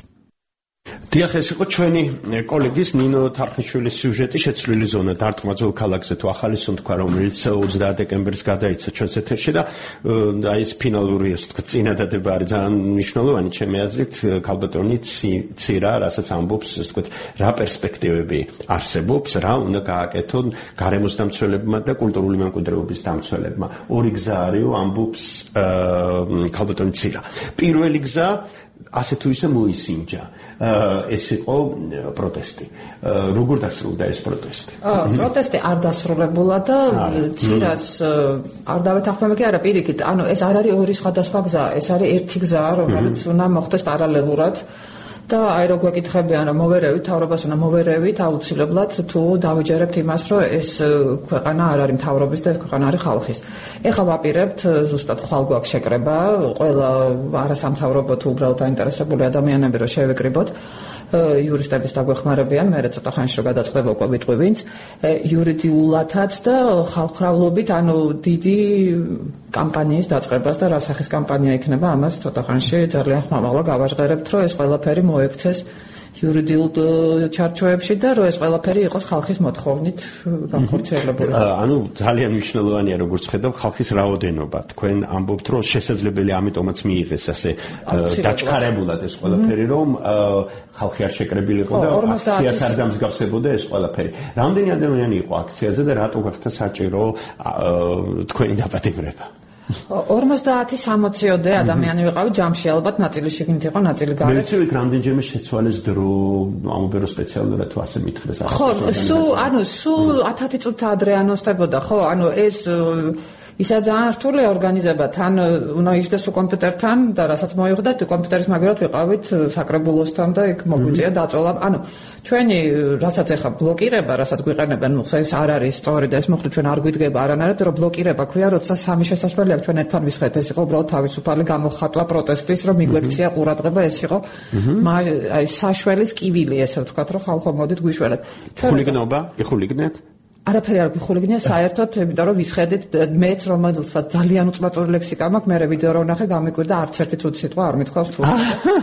დიახ, ეს იყო ჩვენი კოლეგის ნინო თარხნიშვილის სიუჟეტი შეცვლილი ზონა დარტყმა ძველ ქალაქზე თუ ახალი სუნთქვა, რომელიც 20 დეკემბერს გადაიცა ჩვენს ეთერში და აი ეს ფინალური, ასე ვთქვათ, წინადადება არის ძალიან მნიშვნელოვანი ჩემი აზრით, ქალბატონი ცირა, რასაც ამბობს, ასე ვთქვათ, რა პერსპექტივები არსებობს, რა უნდა გააკეთონ გარემოს დამცველებმა და კულტურული მემკვიდრეობის დამცველებმა. ორი გზა არის, ამბობს ქალბატონი ცირა. პირველი გზა ასე თუ ისე მოისინჯა. ეს იყო პროტესტი. როგორ დასრულდა ეს პროტესტი? პროტესტი არ დასრულებულა და ცირას არ დავეთანხმები კი არა პირიქით. ანუ ეს არ არის ორი სხვადასხვა გზა, ეს არის ერთი გზა, რომელიც უნდა მოხდეს პარალელურად. და აი რო გვეკითხებიან რომ მოვერევით თავრობას უნდა მოვერევით აუცილებლად თუ დავიჯერებთ იმას რომ ეს ქვეყანა არ არის მთავრობის და ეს ქვეყანა არის ხალხის. ეხლა ვაპირებთ ზუსტად ხვალ გვაქვს შეკრება ყველა არასამთავრობო თუ უბრალოდ დაინტერესებული ადამიანები რომ შევიკრიბოთ იურისტების დაგვეხმარებიან, მე ცოტა ხანში რომ გადაწყდება უკვე ვიტყვი ვინც, იურიდიულათაც და ხალხმრავლობით, ანუ დიდი კამპანიის დაწყებას და რა სახის კამპანია იქნება, ამას ცოტა ხანში ძალიან ხმამაღლა გავაჟღერებთ, რომ ეს ყველაფერი მოექცეს იურიდიულ ჩარჩოებში და რომ ეს ყველაფერი იყოს ხალხის მოთხოვნით განხორციელებული. ანუ ძალიან მნიშვნელოვანია როგორც ხედავ ხალხის რაოდენობა. თქვენ ამბობთ რომ შესაძლებელი ამიტომაც მიიღეს ასე დაჩქარებულად ეს ყველაფერი რომ ხალხი არ შეკრებილიყო და აქციას არ დამსგავსებოდა ეს ყველაფერი. რამდენი ადამიანი იყო აქციაზე და რატო გახდა საჭირო თქვენი დაპატიმრება? 50-60-ოდე ადამიანი ვიყავი ჯამში, ალბათ ნაწილი შიგნით იყო, ნაწილი გარეთ. მე ვიცი, რამდენჯერმე შეცვალეს დრო, ამობე რომ სპეციალურად თუ ასე მითხრეს. ხო, სულ 10 წუთი ადრე ანონსდებოდა, ხო, ანუ ეს ისა ძალიან რთული ორგანიზება, თან უნდა ისდეს კომპიუტერთან და რასაც მოიხვდა, კომპიუტერის მაგერად ვიყავით საკრებულოსთან და იქ მოგვიწია დაწოლა. ანუ ჩვენი რასაც ეხა ბლოკირება, რასაც გვიყენებენ, ნუ ეს არ არის სწორი და ეს მოხდა ჩვენ არ გვიდგება არანაირად, რომ ბლოკირება ქვია, როცა სამი შესასვლელი აქვს, ჩვენ ერთთან ვისხეთ, ეს იყო უბრალოდ თავისუფალი გამოხატვა პროტესტის, რომ მიგვექცია ყურადღება, ეს იყო აი საშველის კივილი, ესე ვთქვათ, რომ ხალხო მოდით გვიშველეთ. ხულიგნობა, იხულიგნეთ? არაფერი არ გიხულიგნია საერთოდ, იმიტომ რომ ვისხედით მეც რომელსაც ძალიან უწმატური ლექსიკა მაქვს, მე ვიდეო რო ვნახე გამიკვირდა არც ერთი ცუდი სიტყვა არ მithქვავს თუ.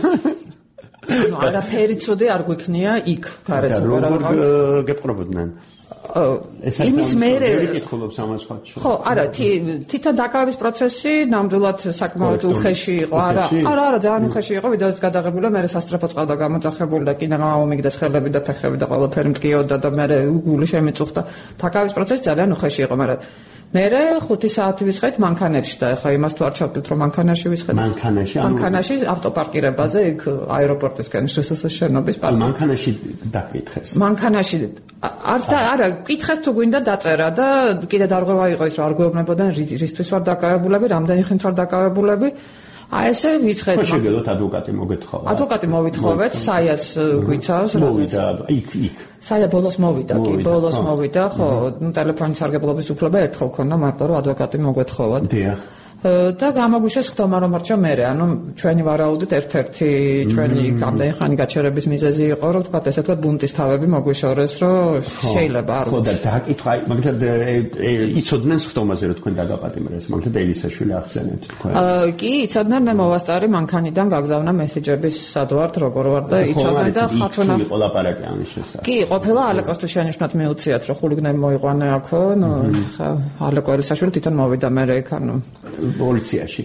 ანუ არაფერი ცუდი არ გვიქნია იქ გარეთ როგორ გეპყრობოდნენ? იმის მერე კითხულობს ამას ხალხში. ხო, არა, თვითონ დაკავების პროცესი ნამდვილად საკმაოდ უხეში იყო. არა, ძალიან უხეში იყო, ვიდეოც გადაღებული, მე სასტრაფო წყალდა გამოძახებული და კიდე გამომიგდეს ხელები და ფეხები და ყველაფერი მტკიოდა და მე გული შემიწუხდა. დაკავების პროცესი ძალიან უხეში იყო, მაგრამ მერე 5 საათი ვისხეთ მანქანებში და ეხლა იმას თუ არ ჩავთვლით რომ მანქანაში ვისხეთ. მანქანაში ავტოპარკირებაზე იქ აეროპორტისკენ შსს შენობის პარკი. მანქანაში დაკითხეს. მანქანაში არა, კითხეს თუ გვინდა დაწერა და კიდე დარღვევა იყო ის რომ არ გვეუბნებოდნენ რისთვის ვარ დაკავებულები, რამდენი ხნით ვარ დაკავებულები. აი ესე ვიცხეთ. ხო შეგელოთ ადვოკატი მოგეთხოვა. ადვოკატი მოვითხოვეთ, საიას გვიცავს. მოვიდა იქ. საია ბოლოს მოვიდა, კი, ბოლოს მოვიდა, ხო, ტელეფონის სარგებლობის უფლება ერთხელ ქონდა, მარტო რომ ადვოკატი მოგვეთხოვათ. დიახ. და გამოგვიშვეს ხდომა რომ მორჩა მერე, ანუ ჩვენი ვარაუდით ერთ-ერთი ჩვენი გამდენი ხანი გაჩერების მიზეზი იყო, რომ თქვა ესე თქვა ბუნტის თავები მოგვიშორეს, რომ შეიძლება არ ხო და დააკითხა, მაგალითად იცოდნენ ხდომაზე რომ თქვენ დაგაპატიმრეს, მაგალითად ელისაშვილი ახსენეთ თქვენ. კი, იცოდნენ, მე მოვასწარი მანქანიდან გაგზავნა მესეჯების სადვართ როგორ ვარ და იცოდნენ და ხათუნა. იყო ლაპარაკი ამის შესახებ. კი, ყოფილა ალეკოსთვის შენიშნოთ მიუციათ, რომ ხულიგნები მოიყვანა აქო, ნუ ხა ალეკო ელისაშვილი თვითონ მოვიდა მერე იქ, ანუ პოლიციაში.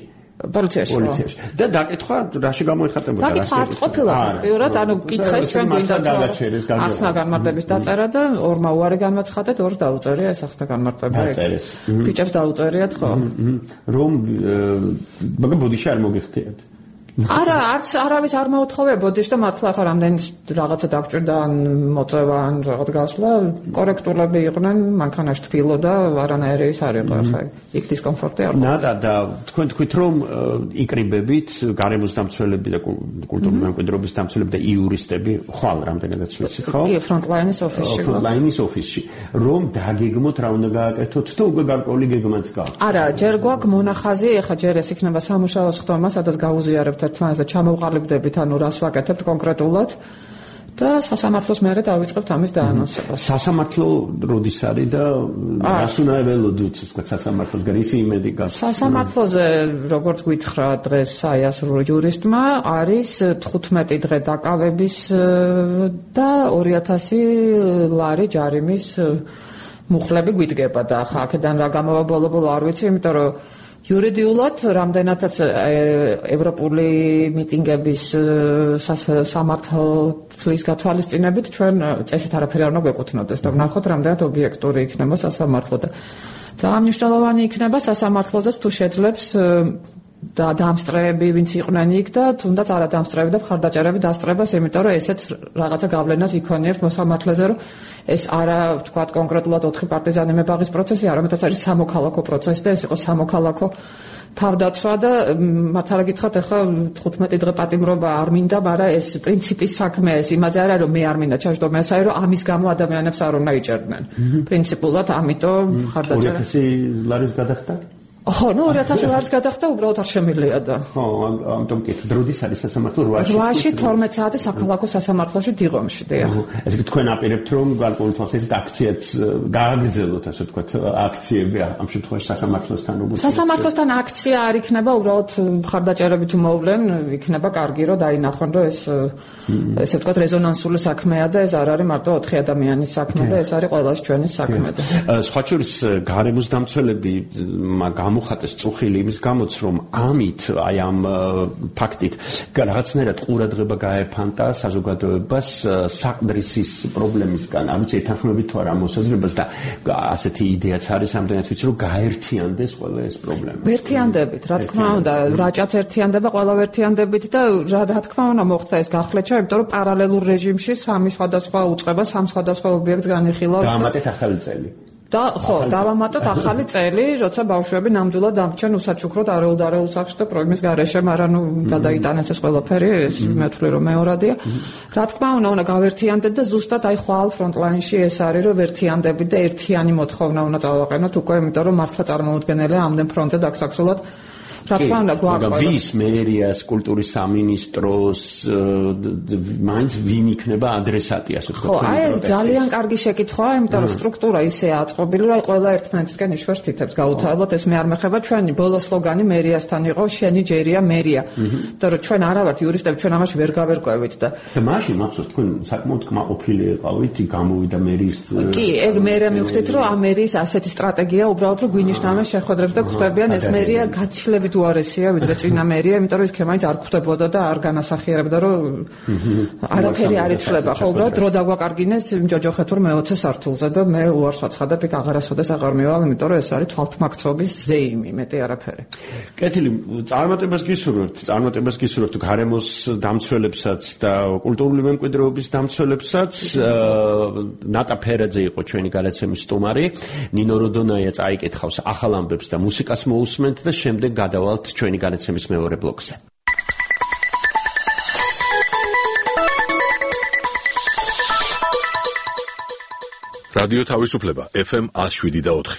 და დაკითხვა რაში გამოიხატებოდა? დაკითხვა არ ყოფილა ფაქტიურად, ანუ კითხეს ჩვენ გვინდა ახსნა განმარტების დაწერა და ორმა უარი განმაცხადეთ, ორს დაუწერია ეს ახსნა განმარტება. ბიჭებს დაუწერიათ ხო? რომ მაგ ბოდიში არ მოგიხდიათ. არა, არც არავის არ მოუთხოვებოდიშ და მართლა ახლა რამდენი რაღაცა დაგჭირდა ან მოწევა ან რაღაც გასვლა, კორექტულები იყვნენ, მანქანაში თბილო და არანაირი ის არ იყო ახლა. იქ დისკომფორტი არ იყო. და თქვენ თქვით რომ იკრიბებით გარემოს დამცველები და კულტურული მემკვიდრეობის დამცველები და იურისტები ხვალ რამდენადაც ვიცი, ხო? კი, ფრონტლაინის ოფისში. ფრონტლაინის ოფისში. რომ დაგეგმოთ რა უნდა გააკეთოთ და უკვე გარკვეული გეგმაც გააქვთ. არა, ჯერ გვაქვს მონახაზი, ეხლა ჯერ ეს იქნება სამუშაო სხდომა, სადაც გაუზიარებთ ერთმანეთს და ჩამოვყალიბდებით, ანუ რას ვაკეთებთ კონკრეტულად და სასამართლოს მერე დავიწყებთ ამის დაანონსებას. სასამართლო როდის არის და რას უნდა ველოდოთ, თქვა სასამართლოსგან ისი იმედი გაქვს? სასამართლოზე, როგორც გითხრა დღეს საიასრო იურისტმა, არის 15 დღე დაკავების და 2000 ლარი ჯარიმის მუხლები გვიდგება და ახლა აქედან რა გამოვა ბოლო არ ვიცი, იმიტომ რომ იურიდიულად რამდენადაც ევროპული მიტინგების სამართლის გათვალისწინებით ჩვენ წესით არაფერი არ უნდა გვეკუთვნოდეს და ვნახოთ რამდენად ობიექტური იქნება სასამართლო და ძალიან მნიშვნელოვანი იქნება სასამართლოზეც თუ შეძლებს და დამსწრეები ვინც იყვნენ იქ და თუნდაც არადამსწრეები და მხარდაჭერები დასწრებას, იმიტომ რომ ესეც რაღაცა გავლენას იქონიებს მოსამართლეზე, რომ ეს არა თქვა კონკრეტულად 4 პარტიზანი მებაღის პროცესი, არამედ არის სამოქალაქო პროცესი და ეს იყო სამოქალაქო თავდაცვა და მართლა გითხრათ ახლა 15 დღე პატიმრობა არ მინდა, მაგრამ ეს პრინციპის საქმეა, ეს იმაზე არა რომ მე არ მინდა ჩაჯდომა, ეს არის რომ ამის გამო ადამიანებს არ უნდა იჭერდნენ. პრინციპულად ამიტომ მხარდაჭერა 2000 ლარის გადახდა? ხო, 2000 ლარის გადახდა უბრალოდ არ შემიძლია და. ხო, ამიტომ კი დროდის არის სასამართლო 8-ში. 8-ში 12 საათი საქალაქო სასამართლოში დილომში, დიახ. ესე იგი თქვენ აპირებთ რომ გარკვეული თვალსაზრისით აქციაც გააგრძელოთ, ასე ვთქვათ, აქციები ამ შემთხვევაში სასამართლოსთან როგორც. სასამართლოსთან აქცია არ იქნება, უბრალოდ მხარდაჭერები თუ მოვლენ, იქნება კარგი რომ დაინახონ, რომ ეს ესე ვთქვათ რეზონანსული საქმეა და ეს არ არის მარტო 4 ადამიანის საქმე და ეს არის ყველას ჩვენის საქმე და. სხვა შორის გარემოს დამცველები გამოხატეს წუხილი იმის გამოც რომ ამით აი ამ ფაქტით რაღაცნაირად ყურადღება გაეფანტა საზოგადოებას საყდრისის პრობლემისგან, არ ვიცი ეთანხმებით თუ არა მოსაზრებას და ასეთი იდეაც არის ამდენად ვიცი რომ გაერთიანდეს ყველა ეს პრობლემა. ვერთიანდებით, რა თქმა უნდა, რაჭაც ერთიანდება, ყველა ვერთიანდებით და რა თქმა უნდა მოხდა ეს გახლეჩა, იმიტომ რომ პარალელურ რეჟიმში სამი სხვადასხვა უწყება, სამ სხვადასხვა ობიექტს განიხილავს. დაამატეთ ახალი წელი. და ხო, დავამატოთ ახალი წელი, როცა ბავშვები ნამდვილად დამრჩენ უსაჩუქროდ არეულ სახლში და პრობლემის გარეშე, მაგრამ ნუ გადაიტანეს ეს ყველაფერი, ეს მე ვთვლი რომ მეორადია. რა თქმა უნდა გავერთიანდეთ და ზუსტად აი ხვალ ფრონტლაინში ეს არის რომ ვერთიანდებით და ერთიანი მოთხოვნა უნდა წავაყენოთ უკვე, იმიტომ რომ მართლა წარმოუდგენელია ამდენ ფრონტზე დაგსაქსოლად. რა თქმა უნდა გვაქვს ვის მერიას, კულტურის სამინისტროს, მაინც ვინ იქნება ადრესატი, ასე ვთქვათ. ხო, აი ძალიან კარგი შეკითხვაა, იმიტომ რომ სტრუქტურა ისეა აწყობილი, რომ აი ყველა ერთმანეთისგან იშვერს თითებს გაუთავებლად, ეს მე არ მეხება, ჩვენი ბოლო სლოგანი მერიასთან იყო, შენი ჯერია მერია. იმიტომ რომ ჩვენ არა ვართ იურისტები, ჩვენ ამაში ვერ გავერკვევით და მაშინ მახსოვს თქვენ საკმაოდ კმაყოფილი იყავით, გამოვიდა მერიის. კი, ეგ მერე მივხვდით, რომ ამ მერიის ასეთი სტრატეგია უბრალოდ რომ გვინიშნავენ შეხვედრებს და გვხვდებიან ეს მერია გაცილებით უარესია, ვიდრე წინა მერია, იმიტომ რომ ის ქემაინც არ ხვდებოდა და არ განასახიერებდა, რომ არაფერი არ იცვლება. ხო, უბრალოდ დრო დაგვაკარგინეს იმ ჯოჯოხეთურ მე-20 სართულზე და მე უარს ვაცხადებ, იქ აღარასოდეს აღარ მივალ, იმიტომ რომ ეს არის თვალთმაქცობის ზეიმი, მეტი არაფერი. კეთილი, წარმატებას გისურვებთ გარემოს დამცველებსაც და კულტურული მემკვიდრეობის დამცველებსაც. ნატა ფერაძე იყო ჩვენი გადაცემის სტუმარი, ნინო როდონაია წაიკითხავს ახალ ამბებს და მუსიკას მოусმენთ და შემდეგ გადავალთ ჩვენი განაცემის მეორე ბლოკზე. რადიო თავისუფლება FM 107.4.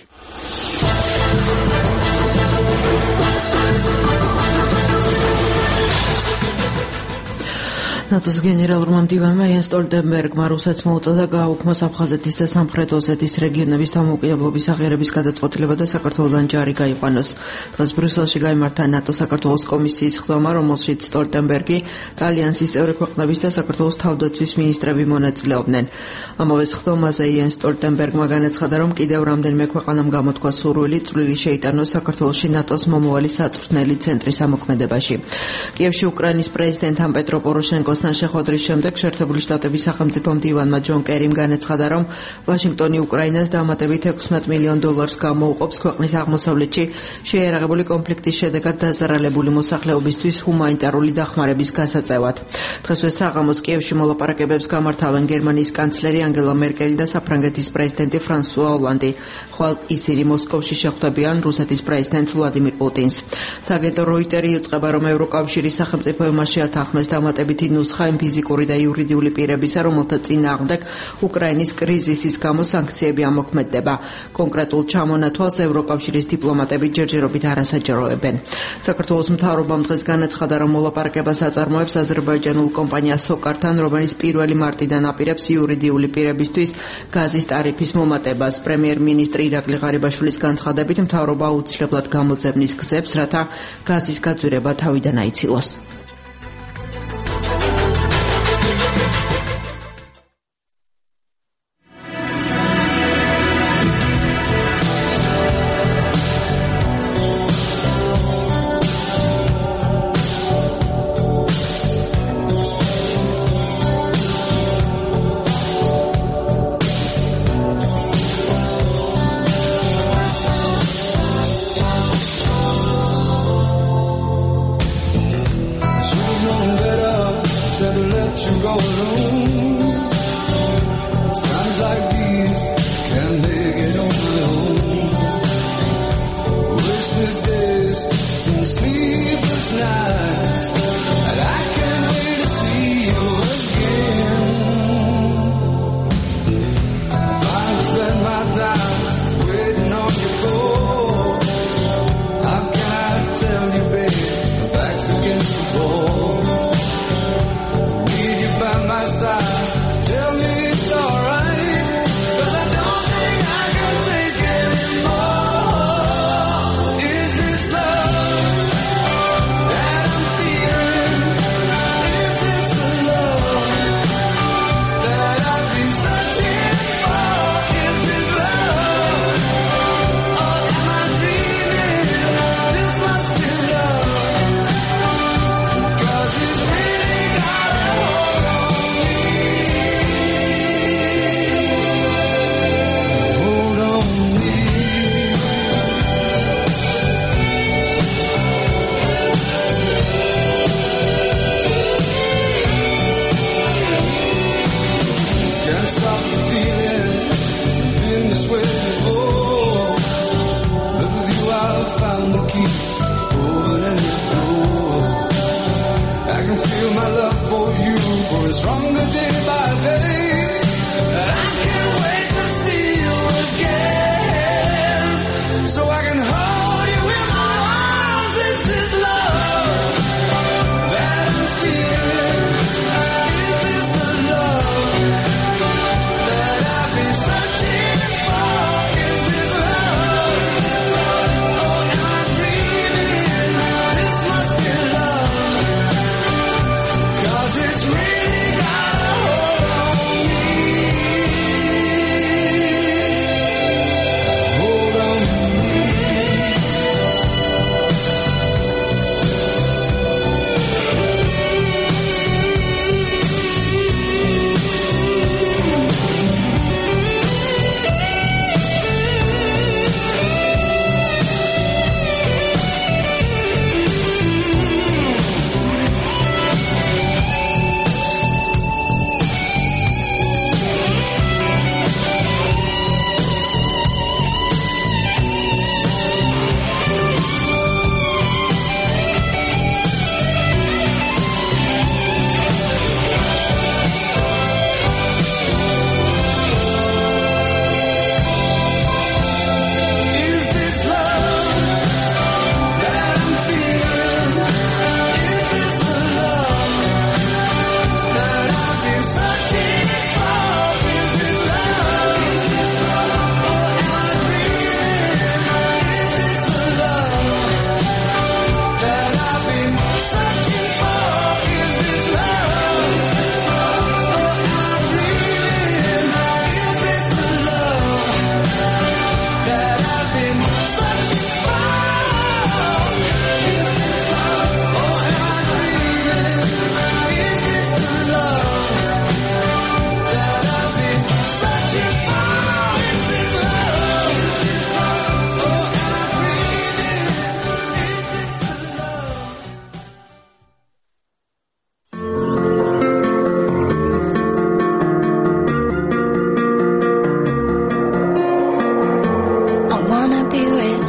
ნატოს გენერალურმა მდივანმა იენს სტოლტენბერგმა რუსეთს მოუწოდა გააუქმოს აფხაზეთის და სამხრეთ ოსეთის რეგიონების დამოუკიდებლობის აღიარების გადაწყვეტილება და საქართველოსთან ჯარი გაიყვანოს. დღეს ბრიუსელში გაიმართა ნატო-საქართველოს კომისიის ხდომა, რომელშიც სტოლტენბერგი და ალიანსის წევრი ქვეყნების და საქართველოს თავდაცვის მინისტრები მონაწილეობდნენ. ამავე ხდომაზე იენს სტოლტენბერგმა განაცხადა, რომ კიდევ რამდენიმე ქვეყანამ გამოთქვა სურვილი წვლილი შეიტანოს საქართველოში ნატოს მომავალი საწვრთნელი ცენტრის ამოქმედებაში. კიევში უკრაინის პრეზიდენტ პეტრო პოროშენკოს კრემლთან შეხვედრის შემდეგ შეერთებული შტატების სახელმწიფო მდივანმა ჯონ კერიმ განაცხადა, რომ ვაშინგტონი უკრაინას დამატებით $16 მილიონ გამოუყოფს ქვეყნის აღმოსავლეთში შეიარაღებული კონფლიქტის შედეგად დაზარალებული მოსახლეობისთვის ჰუმანიტარული დახმარების გასაწევად. დღესვე საღამოს კიევში მოლაპარაკებებს გამართავენ გერმანიის კანცლერი ანგელა მერკელი და საფრანგეთის პრეზიდენტი ფრანსუა ოლანდი, ხვალ ისინი მოსკოვში შეხვდებიან რუსეთის პრეზიდენტ ვლადიმირ პუტინს. სააგენტო როიტერი იწყება, რომ ევროკავშირის სახელმწიფოებმა შეათანხმეს დამატებითი ნუსხა იმ ფიზიკური და იურიდიული პირებისა, რომელთა წინააღმდეგ უკრაინის კრიზისის გამო სანქციები ამოქმედდება. კონკრეტულ ჩამონათვალს ევროკავშირის დიპლომატები ჯერჯერობით არასაჯაროებენ. საქართველოს მთავრობამ დღეს განაცხადა, რომ მოლაპარაკებას აწარმოებს აზერბაიჯანულ კომპანია სოკართან, რომელიც 1 მარტიდან აპირებს იურიდიული პირებისთვის გაზის ტარიფის მომატებას. პრემიერ-მინისტრი ირაკლი ღარიბაშვილის განცხადებით, მთავრობა აუცილებლად გამოძებნის გზებს, რათა გაზის გაძვირება თავიდან აიცილოს.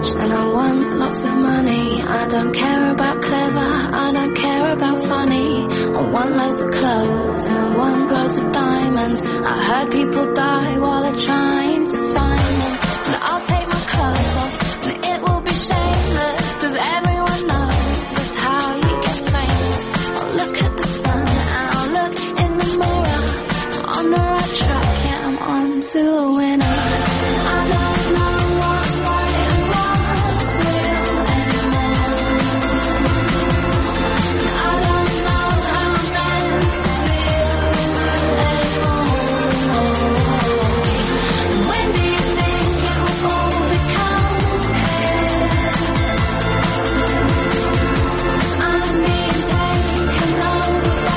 rich and I want lots of money. I don't care about clever, I don't care about funny. I want loads of clothes and I want loads of diamonds. I heard people die while they're trying to find them. And I'll take my clothes off and it will be shameless, 'cause everyone knows that's how you get famous. I'll look at the sun and I'll look in the mirror. I'm on the right track, yeah, I'm on to a winner. I don't know what's right and what's real anymore. I don't know how I'm meant to feel anymore. When do you think it will all become clear? 'Cause I'm being taken over by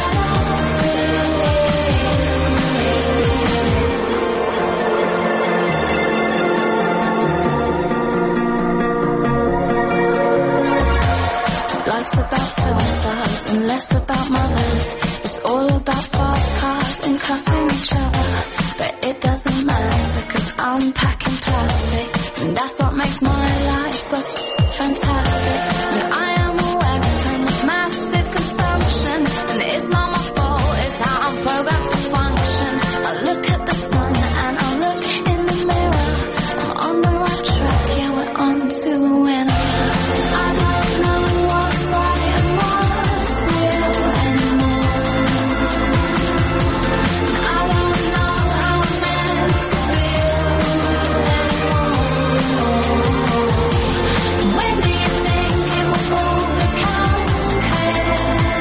life's about film stars and less about mothers. It's all about fast cars and cussing each other. But it doesn't matter, 'cause I'm packing plastic, and that's what makes my life so fantastic. And I am a weapon of massive consumption, and it's not my fault, it's how I'm programmed to function. I look at the sun and I look in the mirror. I'm on the right track, yeah, we're on to a winner. I don't know what's right and what's real anymore. I don't know how I'm meant to feel anymore. When do you think it will all become clear?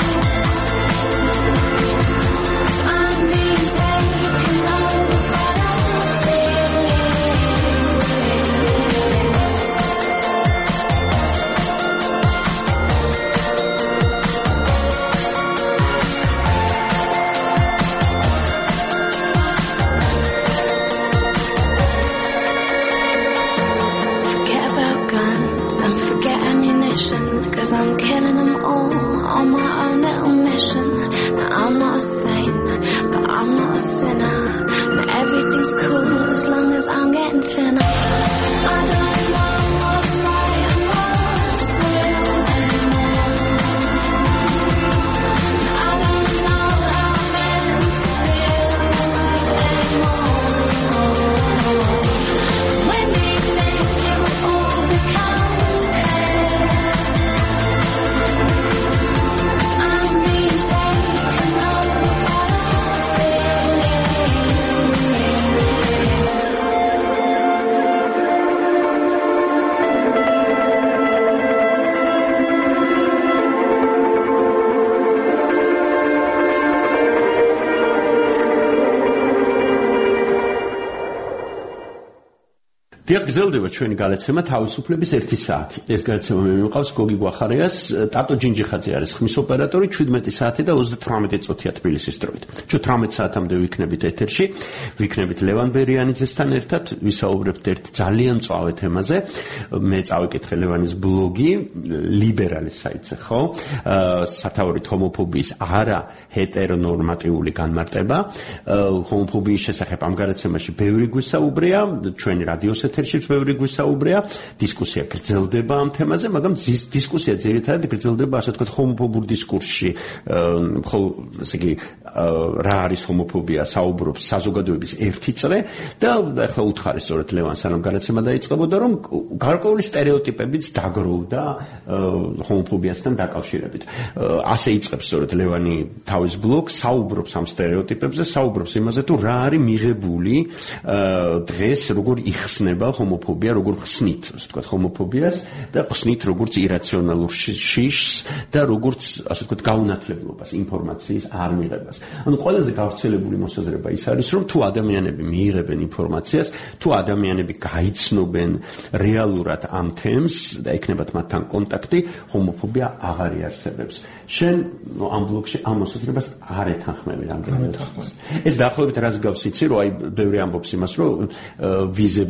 'Cause I'm being taken over by forget about guns and forget ammunition, 'cause I'm killing them all on my own little mission. Now I'm not a saint, but I'm not a sinner. And everything's cool as long as I'm getting thinner. I don't know what's right and what's real anymore. I don't know how I'm meant to feel anymore. When do you think it will all become clear? 'Cause I'm being taken over by დიახ, გრძელდება ჩვენი გადაცემა თავისუფლების 1 საათი. ეს გადაცემა მე მიმყავს გოგი გვახარიას, ტატო ჯინჯიხაძე არის ხმის ოპერატორი, 17 საათი და 38 წუთია თბილისის დროით. ჩვენ 18 საათამდე ვიქნებით ეთერში, ვიქნებით ლევან ბერიანიძესთან ერთად, ვისაუბრებთ ერთ ძალიან მწვავე თემაზე. მე წავიკითხე ლევანის ბლოგი, ლიბერალის საიტზე, ხო? სათაურით ჰომოფობიის არა ჰეტერონორმატიული განმარტება. ჰომოფობიის შესახებ ამ გადაცემაში ბევრი გვისაუბრია, ჩვენი რადიოს ეთერშიც ბევრი გვისაუბრია, დისკუსია გრძელდება ამ თემაზე, მაგრამ დისკუსია ძირითადად გრძელდება, ასე ვთქვათ, ჰომოფობურ დისკურსში, ესე იგი, რა არის ჰომოფობია, საუბრობს საზოგადოების ერთი წრე და ახლა უთხარი სწორედ ლევან სანამ გადაცემა დაიწყებოდა, რომ გარკვეული სტერეოტიპებიც დაგროვდა ჰომოფობიასთან დაკავშირებით. ასე იწყებს სწორედ ლევანი თავის ბლოგს, საუბრობს ამ სტერეოტიპებზე, საუბრობს იმაზე, თუ რა არის მიღებული დღეს, როგორ იხსნება ჰომოფობია, როგორ ხსნით, ასე ვთქვათ, ჰომოფობიას და ხსნით როგორც ირაციონალურ შიშს და როგორც, ასე ვთქვათ, გაუნათლებლობას, ინფორმაციის არ მიღებას. ანუ ყველაზე გავრცელებული მოსაზრება ის არის, რომ თუ ადამიანები მიიღებენ ინფორმაციას, თუ ადამიანები გაიცნობენ რეალურად ამ თემს და ექნებათ მათთან კონტაქტი, ჰომოფობია აღარ იარსებებს. შენ ამ ბლოგში ამ მოსაზრებას არ ეთანხმები რამდენად? ეს დაახლოებით რას გავს იცი, რომ აი ბევრი ამბობს იმას, რომ ვიზები რომ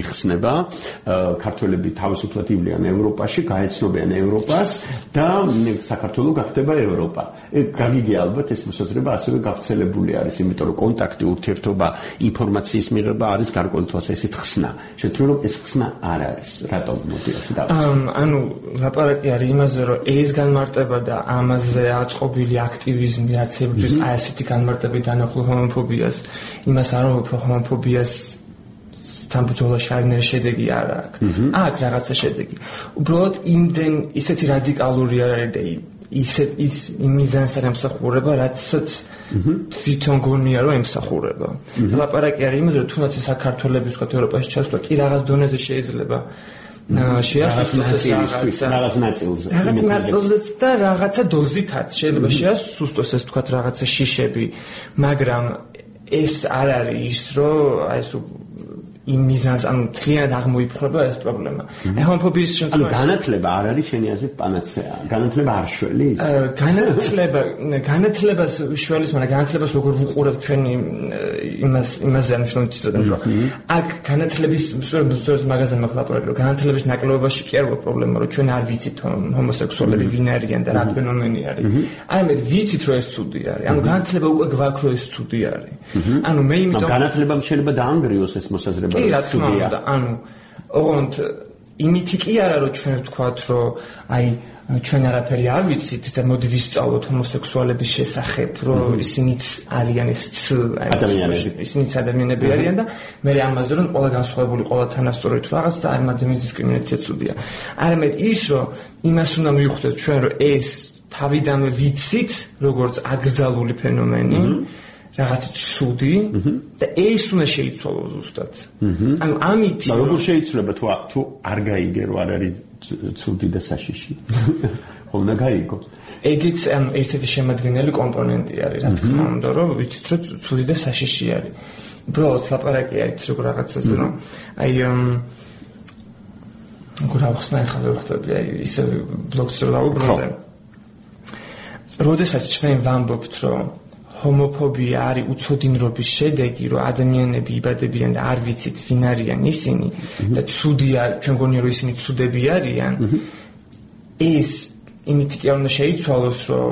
იხსნება ქართველები თავისუფლად ივლიან ევროპაში, გაეცნობიან ევროპას და საქართველო გახდება ევროპა. გაგიგია ალბათ ეს მოსაზრება ასევე გავრცელებული არის, იმიტომ რომ კონტაქტი, ურთიერთობა, ინფორმაციის მიღება არის გარკვეულ თვალს ესეთ ხსნა. შეთვლი რომ ეს ხსნა არ არის. რატომ მოდი ასე დავიწყოთ? ანუ ლაპარაკი არის იმაზე, რომ ეს განმარტება და ამაზე აწყობილი აქტივიზმი, რაც ებრძვის აი ასეთი განმარტებით დანაკლო ჰომოფობიას, იმას არ ვუყურებ ჰომოფობიას თან ბრძოლაში არანაირი შედეგი არ აქვს. აქ რაღაცა შედეგი. უბრალოდ იმდენ ისეთი რადიკალური არ არის და ის მიზანს არ ემსახურება, რაცაც თვითონ გონია რომ ემსახურება. ლაპარაკი არის იმაზე, რომ თუნდაც საქართველოს ვთქვათ ევროპაში ჩასვლა კი რაღაც დონეზე შეიძლება შეასრულოს რაღაც ნაწილზე. რაღაც ნაწილზეც და რაღაცა დოზითაც შეიძლება შეასრულოს ეს ვთქვათ რაღაცა შიშები, მაგრამ ეს არ არის ის რომ აი ეს იმ მიზანს ანუ თლიანად აღმოიფხვრება ეს პრობლემა. აი ჰომოფობიის შემთხვევაში განათლება არ არის შენი აზრით პანაცეა. განათლება არ შველის? განათლებას შველის, მაგრამ განათლებას როგორ ვუყურებთ ჩვენი იმაზე ანიშნავთ ცოტა რომ აქ განათლების სწორედ მაგაზე მაქვს ლაპარაკი, რომ განათლების ნაკლებობაში კი არ გვაქვს პრობლემა, რომ ჩვენ არ ვიცით ჰომოსექსუალები ვინ არიან და რა ფენომენი არის. აი მე ვიცით რომ ეს ცუდი არის. ანუ განათლება უკვე გვაქვს რომ ეს ცუდი არის. ანუ მე იმიტომ განათლებამ შეიძლება დაანგრიოს ეს მოსაზრება. კი რა თქმა უნდა, ანუ ოღონდ იმითი კი არა რომ ჩვენ ვთქვათ რომ აი ჩვენ არაფერი არ ვიცით და მოდი ვისწავლოთ ჰომოსექსუალების შესახებ, რომ ისინიც არიან ეს ადამიანები, ისინიც ადამიანები არიან და მე ამაზე რომ ყველა განსხვავებული, ყველა თანასწორი თუ რაღაც და არ ადამიანის დისკრიმინაცია ცუდია. არამედ ის რომ იმას უნდა მივხვდეთ ჩვენ რომ ეს თავიდანვე ვიცით როგორც აკრძალული ფენომენი რაღაც ცუდი და ეს უნდა შეიცვალოს ზუსტად. ანუ ამით როგორ შეიცვლება თუ არ გაიგე რომ არ არის ცუდი და საშიში? ხომ უნდა გაიგო. ეგეც ერთ-ერთი შემადგენელი კომპონენტი არის, რა თქმა უნდა, რომ ვიცით რომ ცუდი და საშიში არის. უბრალოდ ლაპარაკი არის როგორ რაღაცაზე რომ აი როგორ ახსნა ხალხი ვხდები აი ისე ბლოგს რო დაუბრუნდა. როდესაც ჩვენ ვამბობთ რომ ჰომოფობია არის უცოდინრობის შედეგი, რომ ადამიანები იბადებიან და არ ვიცით ვინ არიან ისინი და ცუდია, ჩვენ გონია რომ ისინი ცუდები არიან. ეს იმით კი არ უნდა შეიცვალოს, რომ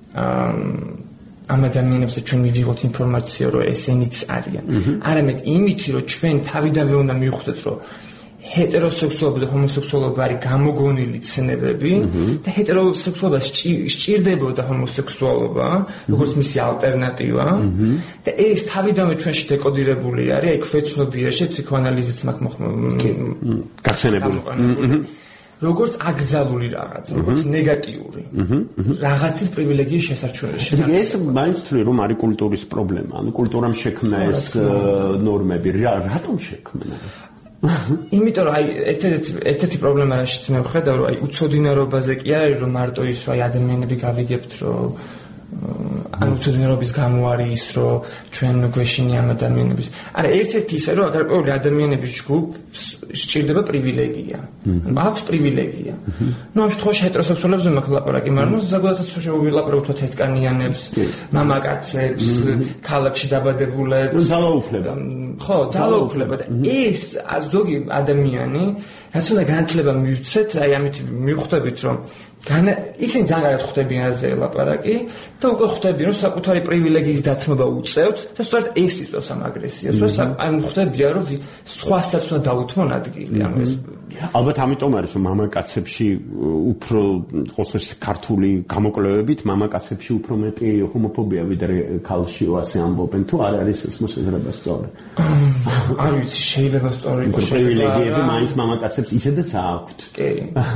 ამ ადამიანებზე ჩვენ მივიღოთ ინფორმაცია, რომ ესენიც არიან. არამედ იმით, რომ ჩვენ თავიდანვე უნდა მივხვდეთ, რომ ჰეტეროსექსუალობა და ჰომოსექსუალობა არის გამოგონილი ცნებები და ჰეტეროსექსუალობა სჭირდებოდა ჰომოსექსუალობა როგორც მისი ალტერნატივა და ეს თავიდანვე ჩვენში დეკოდირებული არის, აი ქვეცნობიერში ფსიქოანალიზიც მაქვს გახსენებული. როგორც აკრძალული რაღაც, როგორც ნეგატიური. რაღაცის პრივილეგიის შესარჩევაში. ეს მაინც თვლი რომ არის კულტურის პრობლემა. ანუ კულტურამ შექმნა ეს ნორმები. რატომ შექმნა? იმიტომ რომ აი ერთ-ერთი პრობლემა რაშიც მე ვხედავ რომ აი უცოდინარობაზე კი არის რომ მარტო ის რომ აი ადამიანები გავიგებთ რომ ან უცოდინარობის გამო არის ის რომ ჩვენ გვეშინიან ადამიანების. არა ერთ-ერთი ისე რომ გარკვეული ადამიანების ჯგუფს სჭირდება პრივილეგია. ანუ აქვს პრივილეგია. ნუ ამ შემთხვევაში ჰეტეროსექსუალებზე მაქვს ლაპარაკი, მაგრამ ზოგადად შევვილაპარაკოთ ერთკანიანებს, მამაკაცებს, ქალაქში დაბადებულებს. ძალაუფლება. ხო, ძალაუფლება და ეს ზოგი ადამიანი რაც უნდა განათლება მივცეთ, აი ამით მივხვდებით რომ ისინი ძალიან კარგად ხვდებიან ასე ლაპარაკი და უკვე ხვდებიან რომ საკუთარი პრივილეგიის დათმობა უწევთ და სწორედ ეს იწვევს ამ აგრესიას, რომ აი ხვდებიან რომ სხვასაც უნდა დაუთმონ ადგილი. ანუ ეს ალბათ ამიტომ არის რომ მამაკაცებში უფრო ყოველთვის ქართული გამოკვლევებით მამაკაცებში უფრო მეტი ჰომოფობია ვიდრე ქალში ასე ამბობენ თუ არ არის ეს მოსაზრება სწორი? არ ვიცი, შეიძლება სწორი იყოს. პრივილეგიები მაინც მამაკაცებს ისედაც აქვთ. კი,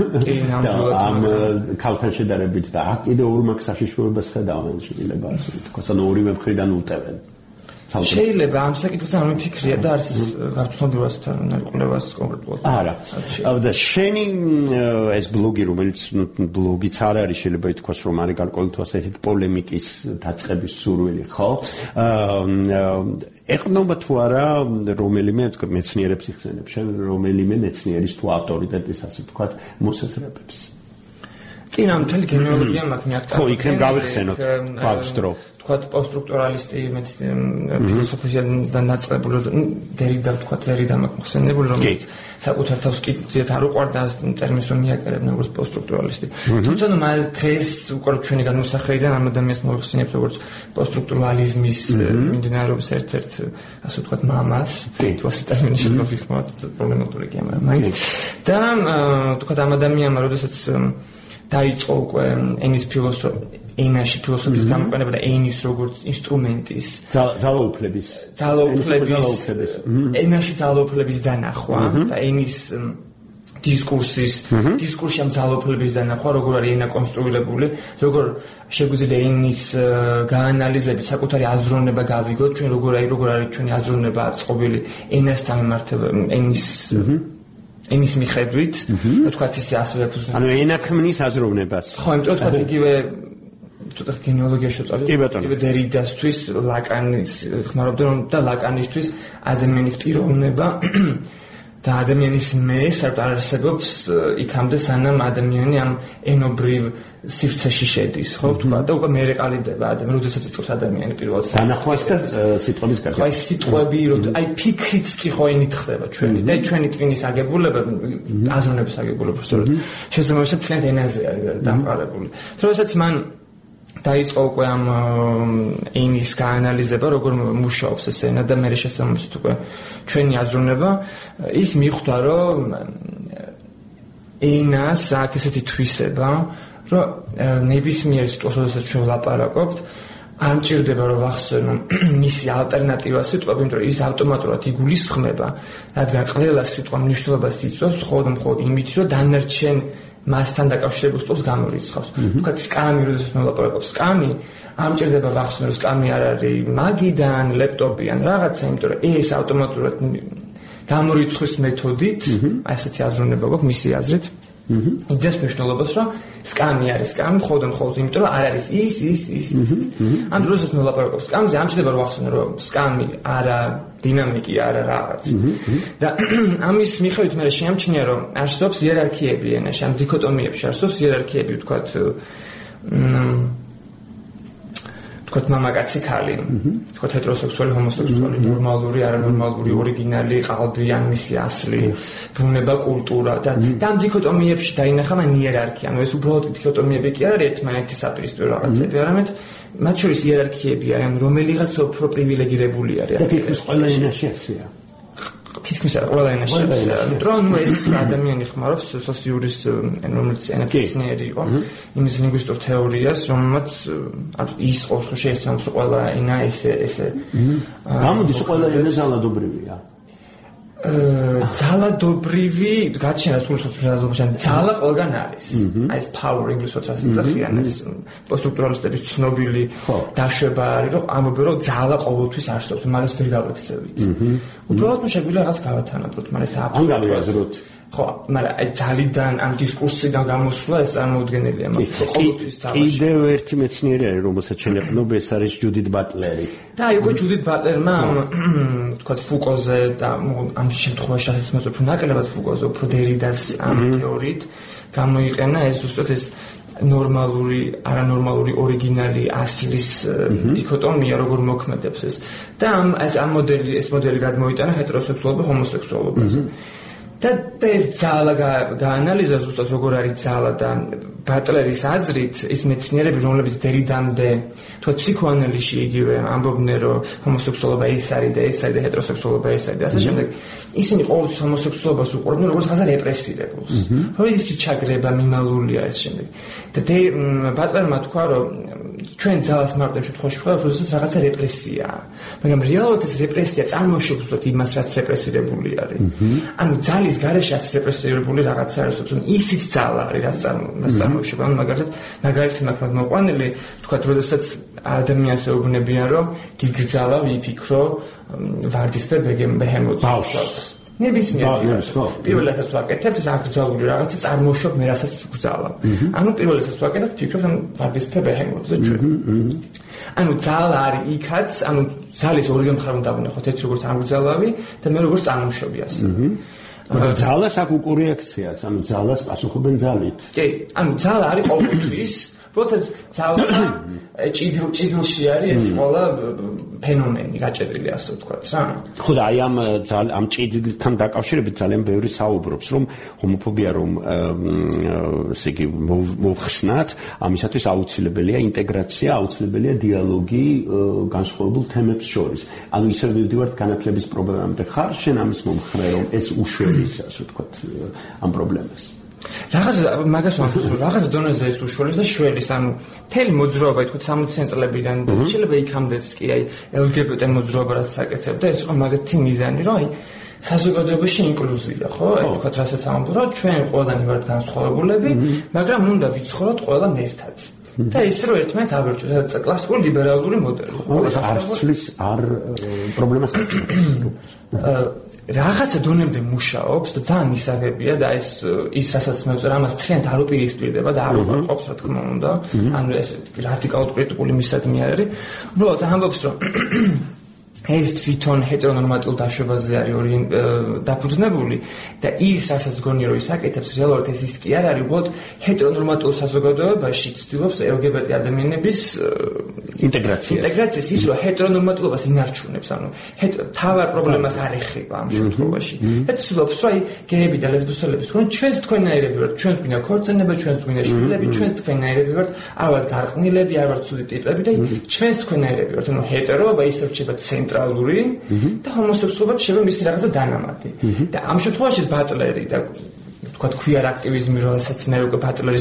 ნამდვილად. ქალთან შედარებით და აქ კიდევ ორ მაგ საშიშროებას ხედავენ შეიძლება ასე ვთქვათ, ანუ ორივე მხრიდან უტევენ. შეიძლება ამ საკითხზე არ მიფიქრია და არის გარკვეულასთან კვლევას კონკრეტულად. არა. და შენი ეს ბლოგი რომელიც ბლოგიც არ არის შეიძლება ითქვას რომ არის გარკვეულთვას ესეთ პოლემიკის დაწყების სურვილი, ხო? ეყნობა თუ არა რომელიმე მეცნიერებს იხსენებს, რომელიმე მეცნიერის თუ ავტორიტეტის ასე ვთქვათ მოსაზრებებს. კი, მთელი გენეალოგია მაქვს მეაქტარ. ხო, იქნებ გავიხსენოთ ბავშვს დრო. თქვათ პოსტსტრუქტურალისტი ფილოსოფიიდან დაწყებული დერიდა თქვათ დერიდა მაქვს ხსენებული რომელიც საკუთარ თავს კიდეც არ უყვარდა ტერმინს რომ მიაკერებდნენ როგორც პოსტსტრუქტურალისტი. თუმცა მალ დღეს უკვე ჩვენი განმსახედიდან ამ ადამიანს მოიხსენიებთ როგორც პოსტსტრუქტურალიზმის მიმდინარეობის ერთ-ერთ ასე ვთქვათ მამას. თუ ასე ტერმინი შემოვიხმოთ პრობლემატური კი მაგრამ მაინც და თქვათ ამ ადამიანმა როდესაც დაიწყო უკვე ენის ენაში ფილოსოფიის გამოყენება და ენის როგორც ინსტრუმენტის ძალაუფლების ენაში ძალაუფლების დანახვა და ენის დისკურსში ამ ძალაუფლების დანახვა როგორ არის ენა კონსტრუირებული როგორ შეგვიძლია ენის გაანალიზებით საკუთარი აზროვნება გავიგოთ ჩვენ როგორ არის ჩვენი აზროვნება აწყობილი ენასთან მიმართებით ენის მიხედვით თქვათ ისე ასევე ანუ ენა ქმნის აზროვნებას ხო იმიტომ თქვათ იგივე ცოტა გენეალოგიაში წავიდე იგივე დერიდასთვის ლაკანის ხმარობდა რომ და ლაკანისთვის ადამიანის პიროვნება და ადამიანის მე საერთოდ არ არსებობს იქამდე სანამ ადამიანი ამ ენობრივ სივრცეში შედის ხო თქვა და უკვე მერე ყალიბდება ადამიანი როდესაც იწყებს ადამიანი პირველად დანახვას და სიტყვების გარდა აი სიტყვები აი ფიქრიც კი ხო ენით ხდება ჩვენი და ჩვენი ტვინის აგებულება აზროვნების აგებულება სწორედ შესაბამისად ძალიან ენაზე არის დამყარებული როდესაც მან დაიწყო უკვე ამ ენის გაანალიზება როგორ მუშაობს ეს ენა და მე შესაბამისად უკვე ჩვენი აზროვნება ის მიხვდა რომ ენას აქვს ესეთი თვისება რომ ნებისმიერ სიტყვას როდესაც ჩვენ ვლაპარაკობთ არ მჭირდება რომ ვახსენო მისი ალტერნატივა სიტყვები იმიტომ რომ ის ავტომატურად იგულისხმება რადგან ყველა სიტყვა მნიშვნელობას იწვევს მხოლოდ იმით რომ დანარჩენ მასთან დაკავშირებულ სტოპს გამორიცხავს. თქვათ სკამი როდესაც მოლაპარაკობ სკამი არ მჭირდება ვახსენო რომ სკამი არ არის მაგიდან, ლეპტოპიდან, რაღაცა, იმიტომ რომ ეს ავტომატურად გამორიცხვის მეთოდით, ასეთი აზროვნება გვაქვს მისი აზრით. იძებს მნიშვნელობას რომ სკამი არის სკამი მხოლოდ იმიტომ რომ არ არის ის. ამ დროსაც მოლაპარაკობ სკამზე არ მჭირდება რომ ვახსენო რომ სკამი არა დინამიკი არა რაღაც. და ამის მიხედვით მე შემჩნია რომ არსებობს იერარქიები ენაში, ამ დიქოტომიებში არსებობს იერარქიები, ვთქვათ მამაკაცი ქალი, ვთქვათ ჰეტეროსექსუალი, ჰომოსექსუალი, ნორმალური, არანორმალური, ორიგინალი, ყალბი, ან მისი ასლი, ბუნება, კულტურა და ამ დიქოტომიებში დაინახა მან იერარქია. ანუ ეს უბრალოდ დიქოტომიები კი არ არის ერთმანეთის აპრისტური რაღაცები, არამედ მათ შორის იერარქიები არიან, რომელიღაც უფრო პრივილეგირებული არის. და ფიქრის ყველა ენაში ასეა. თითქმის ყველა ენაში რომ ეს ადამიანი ხმარობს სოციურის რომელიც ენათმეცნიერი იყო იმის ლინგვისტურ თეორიას რომელმაც ის ყოველთვის შეესწავლოს ყველა ენა ესე გამოდის ყველა ენა ძალადობრივია ძალადობრივი გაჩენა სრულსოციალიზმში ძალა ყველგან არის აი ეს power ინგლისურად ასწავლიან ეს პოსტსტრუქტურალისტების ცნობილი დაშვება არის რომ ამბობენ რომ ძალა ყოველთვის არსებობს მაგას ვერ გავიქცევით უბრალოდ შეგვიძლია რაღაც გავათანაბროთ მაგრამ ეს აბსოლუტურად ხო მაგრამ აი ძალიდან ამ დისკურსიდან გამოსვლა ეს წარმოუდგენელია მაგრამ ყოველთვის ძალაში კიდევ ერთი მეცნიერი არის რომელსაც შენეყნობ ეს არის ჯუდით ბატლერი და აი უკვე ჯუდით ბატლერმა თქვათ ფუკოზე და ამ შემთხვევაში რასაც მე უფრო ნაკლებად ფუკოზე უფრო დერიდას ამ თეორიით გამოიყენა ეს ზუსტად ეს ნორმალური, არანორმალური, ორიგინალი, ასლის დიქოტომია როგორ მოქმედებს ეს და ამ მოდელი გადმოიტანა ჰეტეროსექსუალობა ჰომოსექსუალობაზე და ეს ძალა გაანალიზა ზუსტად როგორ არის ძალა და ბატლერის აზრით ის მეცნიერები რომლებიც დერიდამდე თუ ფსიქოანალიზში იგივე ამბობდნენ რომ ჰომოსექსუალობა ეს არის და ჰეტეროსექსუალობა ეს არის და ასე შემდეგ ისინი ყოველთვის ჰომოსექსუალობას უყურებდნენ როგორც რაღაცა რეპრესირებულს რომ ის ჩაგრება მინიმალურია ეს შემდეგ და ბატლერმა თქვა რომ ჩვენ ძალას მარტო შემთხვევაში ხედავთ როდესაც რაღაცა რეპრესიაა მაგრამ რეალურად ეს რეპრესია წარმოშობს იმას რაც რეპრესირებული არის ანუ ძალის გარეშე არის რეპრესირებული რაღაცა არის თუმცა ისიც ძალა არის რაც წარმოშობა ანუ მაგალითად მაგ მოყვანილი თქვა როდესაც ადამიანს ეუბნებიან რომ გიგრძალა ვიფიქრო ვარდისფერ ბეჰემოტს ბავშვს ნებისმიერ პირველ ასას ვაკეთებთ ეს აკრძალული რაღაცა წარმოშობ მე რასაც ვგრძალა ანუ პირველ ასას ვაკეთებთ ფიქრობთ ამ ვარდისფერ ბეჰემოტზე ჩვენ ანუ ძალა არის იქაც ანუ ძალის ორივე მხარე უნდა ვნახოთ ერთ როგორც ამგრძალავი და მე როგორც წარმოშობი ასე მაგრამ ძალას აქ უკუ რეაქციაც, ანუ ძალას პასუხობენ ძალით. კი, ანუ ძალა არის ყოველთვის როცა ძალა ჭიდილში არის ეს ყველა ფენომენი გაჭედილი ასე ვთქვათ რა. ხო და აი ამ ჭიდილთან დაკავშირებით ძალიან ბევრი საუბრობს რომ ჰომოფობია რომ ესე იგი მოხსნათ ამისათვის აუცილებელია ინტეგრაცია, აუცილებელია დიალოგი განსხვავებულ თემებს შორის. ანუ ისევ მივდივართ განათლების პრობლემამდე ხარ შენ ამის მომხრე რომ ეს უშველის ასე ვთქვათ ამ პრობლემას. რაღაც დონეზე ეს უშველის და შველის, ანუ მთელი მოძრაობა ითქვათ 60 წლებიდან შეიძლება იქამდეც კი აი LGBT მოძრაობა რაც საკეთებდა, ეს იყო მაგათი მიზანი, რომ აი საზოგადოებაში ინკლუზია, ხო? აი ვთქვათ რასაც ამბობ, რომ ჩვენ ყველანი ვართ განსხვავებულები, მაგრამ უნდა ვიცხოვროთ ყველამ ერთად. და ის რომ ერთმანეთს ავერჩოთ, კლასიკური ლიბერალური მოდელი. არ პრობლემას რაღაცა დონემდე მუშაობს და ძალიან ისაღებია და ის რასაც მე ვწერე ამას თლიანად არ უპირისპირდება და არ უყოფს რა თქმა უნდა. ანუ ეს რადიკალურად კრიტიკული მისადმი არ არის. უბრალოდ ამბობს რომ ეს თვითონ ჰეტერონორმატიულ დაშვებაზე არის დაფუძნებული და ის რასაც გონია რომ ის აკეთებს რეალურად ეს ის კი არ არის, უბრალოდ ჰეტერონორმატიულ საზოგადოებაში ცდილობს LGBT ადამიანების ინტეგრაციას, ის რომ ჰეტერონორმატულობას ინარჩუნებს, ანუ თავარ პრობლემას არ ეხება ამ შემთხვევაში. და ცდილობს რომ აი გეები და ლესბოსელები თქვენ ჩვენს თქვენნაირები ვართ, ჩვენს გვინდა ქორწინება, ჩვენს გვინდა შვილები, ჩვენს თქვენნაირები ვართ, არ ვართ გარყვნილები, არ ვართ ცუდი ტიპები და ჩვენს თქვენნაირები ვართ, ანუ ჰეტეროობა ისე რჩება ცენტრალური და ჰომოსექსუალობა შეიძლება მისი რაღაცა დანამატი. და ამ შემთხვევაში ბატლერი და თქვა ქვიარ აქტივიზმი, რომელსაც მე უკვე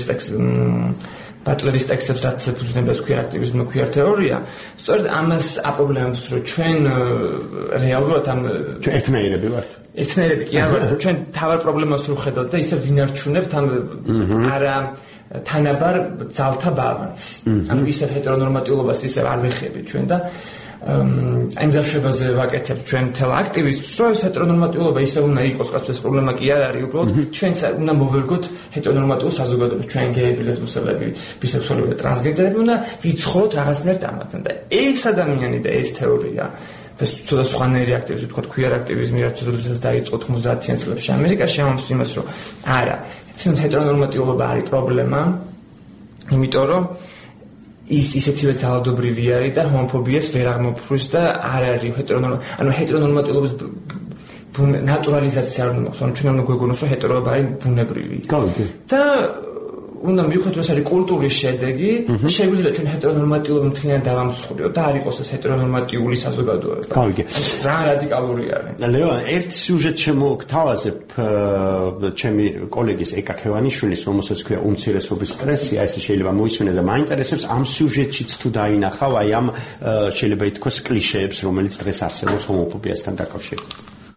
ბატლერის ტექსტებს რაც ეფუძნებას ქვიარ აქტივიზმი, ქვიარ თეორია, სწორედ ამას აპრობლემებს, რომ ჩვენ რეალურად ამ ერთნაირები ვართ. ერთნაირები კი არ ვართ, ჩვენ თავარ პრობლემას რო ხედავთ და ისე ვინარჩუნებთ ამ არა თანაბარ ძალთა ბალანსს. ანუ ისე ჰეტერონორმატიულობას ისე არ ვეხებით ჩვენ და ამ ზაშებაზე ვაკეთებ ჩვენ თელ აქტივისტს, რომ ეს ჰეტერონორმატიულობა ისე უნდა იყოს, რაც ეს პრობლემა კი არ არის, უბრალოდ ჩვენც უნდა მოვერგოთ ჰეტერონორმატიულ საზოგადოებას, ჩვენ გეები, ლესბოსელები, ბისექსუალები და ტრანსგენდერები უნდა ვიცხოვროთ რაღაცნაირად ამათთან და ეს ადამიანი და ეს თეორია და ცოტა სხვანაირი აქტივიზმი, თქვა ქვიარ აქტივიზმი, რაც დაიწყო 90-იან წლებში ამერიკაში, ამბობს იმას, რომ არა, ჰეტერონორმატიულობა არის პრობლემა, იმიტომ რომ ის ისეთივე ძალადობრივი არის და ჰომოფობიას ვერ აღმოფხვრს და არ არის ჰეტერონორმატულობის ნატურალიზაცია არ უნდა მოხდეს. ანუ ჩვენ უნდა გვეგონოს, რომ ჰეტეროობა არის ბუნებრივი. და უნდა მივხვდეთ, რომ ეს არის კულტურის შედეგი, შეგვიძლია ჩვენ ჰეტერონორმატულობა მთლიანად დავამსხვრიოთ და არ იყოს ეს ჰეტერონორმატიული საზოგადოება. რა რადიკალური არის. ლეო, ერთ სიუჟეტ შემოგთავაზებ ჩემი კოლეგის ეკა ქევანიშვილის, რომელსაც ქვია უმცირესობის სტრესი, აი ეს შეიძლება მოისმინე და მაინტერესებს ამ სიუჟეტშიც თუ დაინახავ აი ამ შეიძლება ითქვას კლიშეებს, რომელიც დღეს არსებობს ჰომოფობიასთან დაკავშირებით.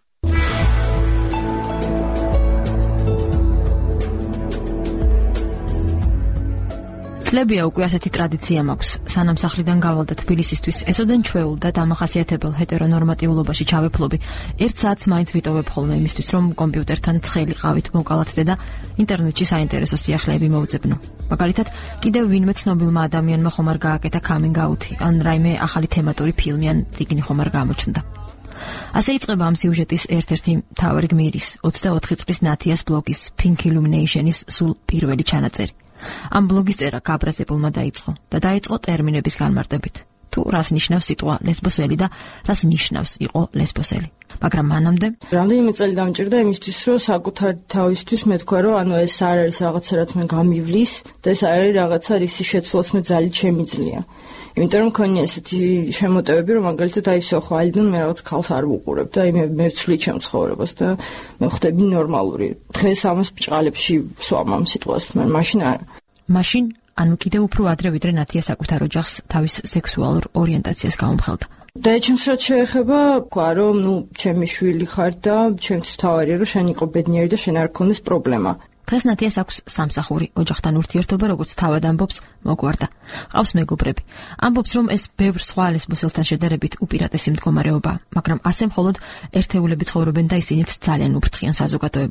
წლებია უკვე ასეთი ტრადიცია მაქვს. სანამ სახლიდან გავალდა თბილისისთვის, ესოდან ჩვეულ და დამახასიათებელ ჰეტერონორმატიულობაში ჩავეფლობი. 1 საათს მაინც ვიტოვებ ხოლმე იმისთვის, რომ კომპიუტერთან ცხელი ყავით მოვკალათდე და ინტერნეტში საინტერესო სიახლეები მოვძებნო. მაგალითად, კიდევ ვინმე ცნობილმა ადამიანმა ხომ არ გააკეთა coming out-ი, ან რაიმე ახალი თემატური ფილმი ან წიგნი ხომ არ გამოჩნდა. ასე იწყება ამ სიუჟეტის ერთ-ერთი მთავარი გმირის 24 წლის ნათიას ბლოგის Pink Illumination-ის სულ პირველი ჩანაწერი. ამ ბლოგის წერა გაბრაზებულმა დაიწყო და დაიწყო ტერმინების განმარტებით. თუ რას ნიშნავს სიტყვა ლესბოსელი და რას ნიშნავს იყო ლესბოსელი. მაგრამ მანამდე რამდენიმე წელი დამჭირდა იმისთვის, რომ საკუთარ თავისთვის მეთქვა, რომ ანუ ეს არ არის რაღაცა, რაც მე გამივლის და ეს არის რაღაცა, რისი შეცვლას მე ძალით შემიძლია. იმიტომ რომ მქონია ესეთი შემოტევები, რომ მაგალითად აი სოხვალიდან მე რაღაც ქალს არ ვუყურებ და აი მე ვცვლი ჩემს ცხოვრებას და მე ხდები ნორმალური. დღეს ამას ბჭყალებში ვსვამ ამ სიტყვას, მაშინ არა. მაშინ ანუ კიდევ უფრო ადრე ვიდრე ნათია საკუთარ ოჯახს თავის სექსუალურ ორიენტაციას გაუმხელდა. და ჩემს რაც შეეხება, თქვა რომ ჩემი შვილი ხარ და ჩემთვის თავარია რომ შენ იყო ბედნიერი და შენ არ გქონდეს პრობლემა. დღეს ნათიას აქვს სამსახური, ოჯახთან ურთიერთობა, როგორც თავად ამბობს, მოგვარდა. ყავს მეგობრები. ამბობს, რომ ეს ბევრ სხვა ლესბოსელთან შედარებით უპირატესი მდგომარეობაა, მაგრამ ასე მხოლოდ ერთეულები ცხოვრობენ და ისინიც ძალიან უფრთხიან საზოგადოებას.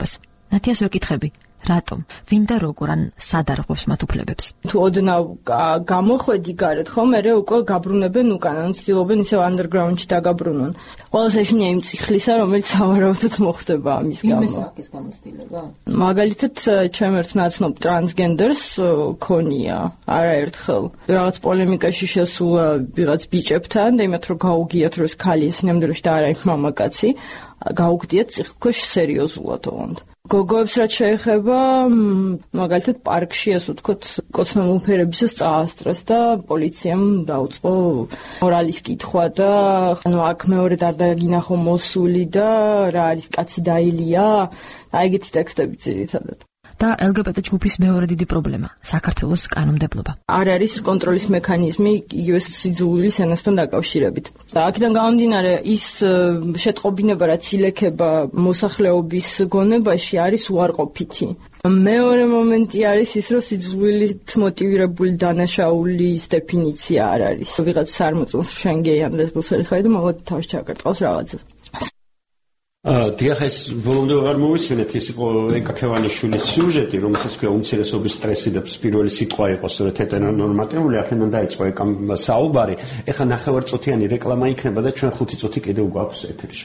ნათიას ვეკითხები რატომ? ვინ და როგორ ან სად არღვევს მათ უფლებებს? თუ ოდნავ გამოხვედი გარეთ, ხო, მე უკვე გაბრუნებენ უკან, ან ცდილობენ ისევ underground-ში დაგაბრუნონ. ყველას ეშინია იმ წიხლისა, რომელიც სავარაუდოდ მოხდება ამის გამო. იმის გამოცდილება? მაგალითად, ჩემ ერთ ნაცნობ ტრანსგენდერს ქონია არაერთხელ რაღაც პოლემიკაში შესულა ვიღაც ბიჭებთან და იმათ რომ გაუგიათ რომ ეს ქალი ეს ნამდვილად და არა იქ მამაკაცი, გაუგდიათ ციხქვეშ სერიოზულად ოღონდ. გოგოებს რაც შეეხება, მაგალითად პარკში ასე ვთქვათ, კოცნამოფერებისას წაასწრეს და პოლიციამ დაუწყო მორალის კითხვა და ანუ აქ მეორედ არ დაგინახო მოსული და რა არის კაცი დაილია, აი ეგეთი ტექსტები ძირითადად. და LGBT ჯგუფის მეორე დიდი პრობლემა საქართველოს კანონმდებლობა. არ არის კონტროლის მექანიზმი იგივე სიძულვილის ენასთან დაკავშირებით. და აქედან გამომდინარე ის შეტყობინება რაც ილექება მოსახლეობის გონებაში არის უარყოფითი. მეორე მომენტი არის ის რომ სიძულვილით მოტივირებული დანაშაულის დეფინიცია არ არის. ვიღაც სარმოწმოს შენ გეი ან ლესბოსელი ხარ და მოგod თავში ჩაკარტყავს რაღაცას. დიახ, ეს ბოლომდე აღარ მოვისმენთ, ეს იყო ეკაქევანიშვილის სიუჟეტი, რომელსაც ქვია უმცირესობის სტრესი და პირველი სიტყვა იყო სწორედ ჰეტერონორმატიული, აქედან დაიწყო ეკამ საუბარი. ეხლა ნახევარწუთიანი რეკლამა იქნება და ჩვენ 5 წუთი კიდევ გვაქვს ეთერში.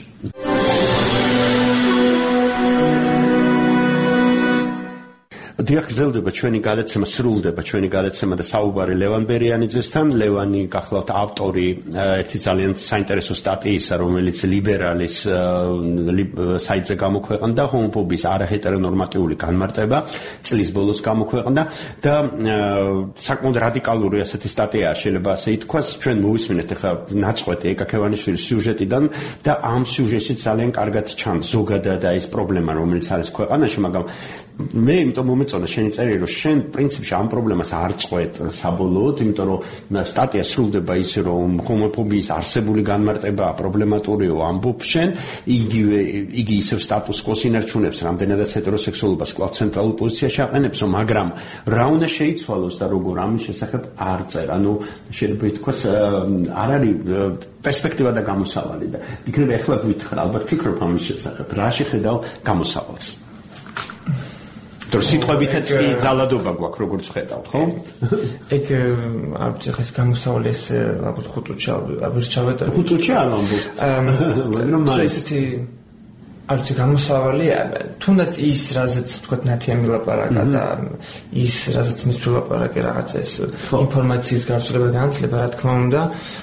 დიახ, გრძელდება ჩვენი გადაცემა, სრულდება ჩვენი გადაცემა და საუბარი ლევან ბერიანიძესთან. ლევანი გახლავთ ავტორი ერთი ძალიან საინტერესო სტატიისა, რომელიც ლიბერალის საიტზე გამოქვეყნდა, ჰომოფობიის არაჰეტერონორმატიული განმარტება წლის ბოლოს გამოქვეყნდა და საკმაოდ რადიკალური ასეთი სტატიაა, შეიძლება ასე ითქვას. ჩვენ მოვისმინეთ ახლა ნაწყვეტი ეკაქევანიშვილის სიუჟეტიდან და ამ სიუჟეტში ძალიან კარგად ჩანს ზოგადად ეს პრობლემა, რომელიც არის ქვეყანაში, მაგრამ მე იმიტომ მომეწონა შენი წერილი, რომ შენ პრინციპში ამ პრობლემას არ წყვეტ საბოლოოდ, იმიტომ რომ სტატია სრულდება ისე, რომ ჰომოფობიის არსებული განმარტება პრობლემატურიო ამბობ შენ, იგი ისევ სტატუს კოს ინარჩუნებს, რამდენადაც ჰეტეროსექსუალობას კვლავ ცენტრალურ პოზიციაში აყენებს, მაგრამ რა უნდა შეიცვალოს და როგორ ამის შესახებ არ წერ. ანუ შეიძლება ითქვას არ არის პერსპექტივა და გამოსავალი და იქნება ეხლა გვითხრა, ალბათ ფიქრობ ამის შესახებ, რა შეხედავ გამოსავალს. სიტყვებითაც კი ძალადობა გვაქვს, როგორც ხედავთ, ხო? ეგ არ ვიცი, ხეს გამოსავალი ეს ალბათ 5 წუთში აბერჩავეთ. 5 წუთში არ ვამბობ. მაგრამ ესეთი არ ვიცი, გამოსავალი, თუნდაც ის, რაზეც თქვა ნათია მილაპარაკა და ის, რაზეც მის ვილაპარაკე რაღაც ეს ინფორმაციის გასვლება და განათლება, რა თქმა უნდა,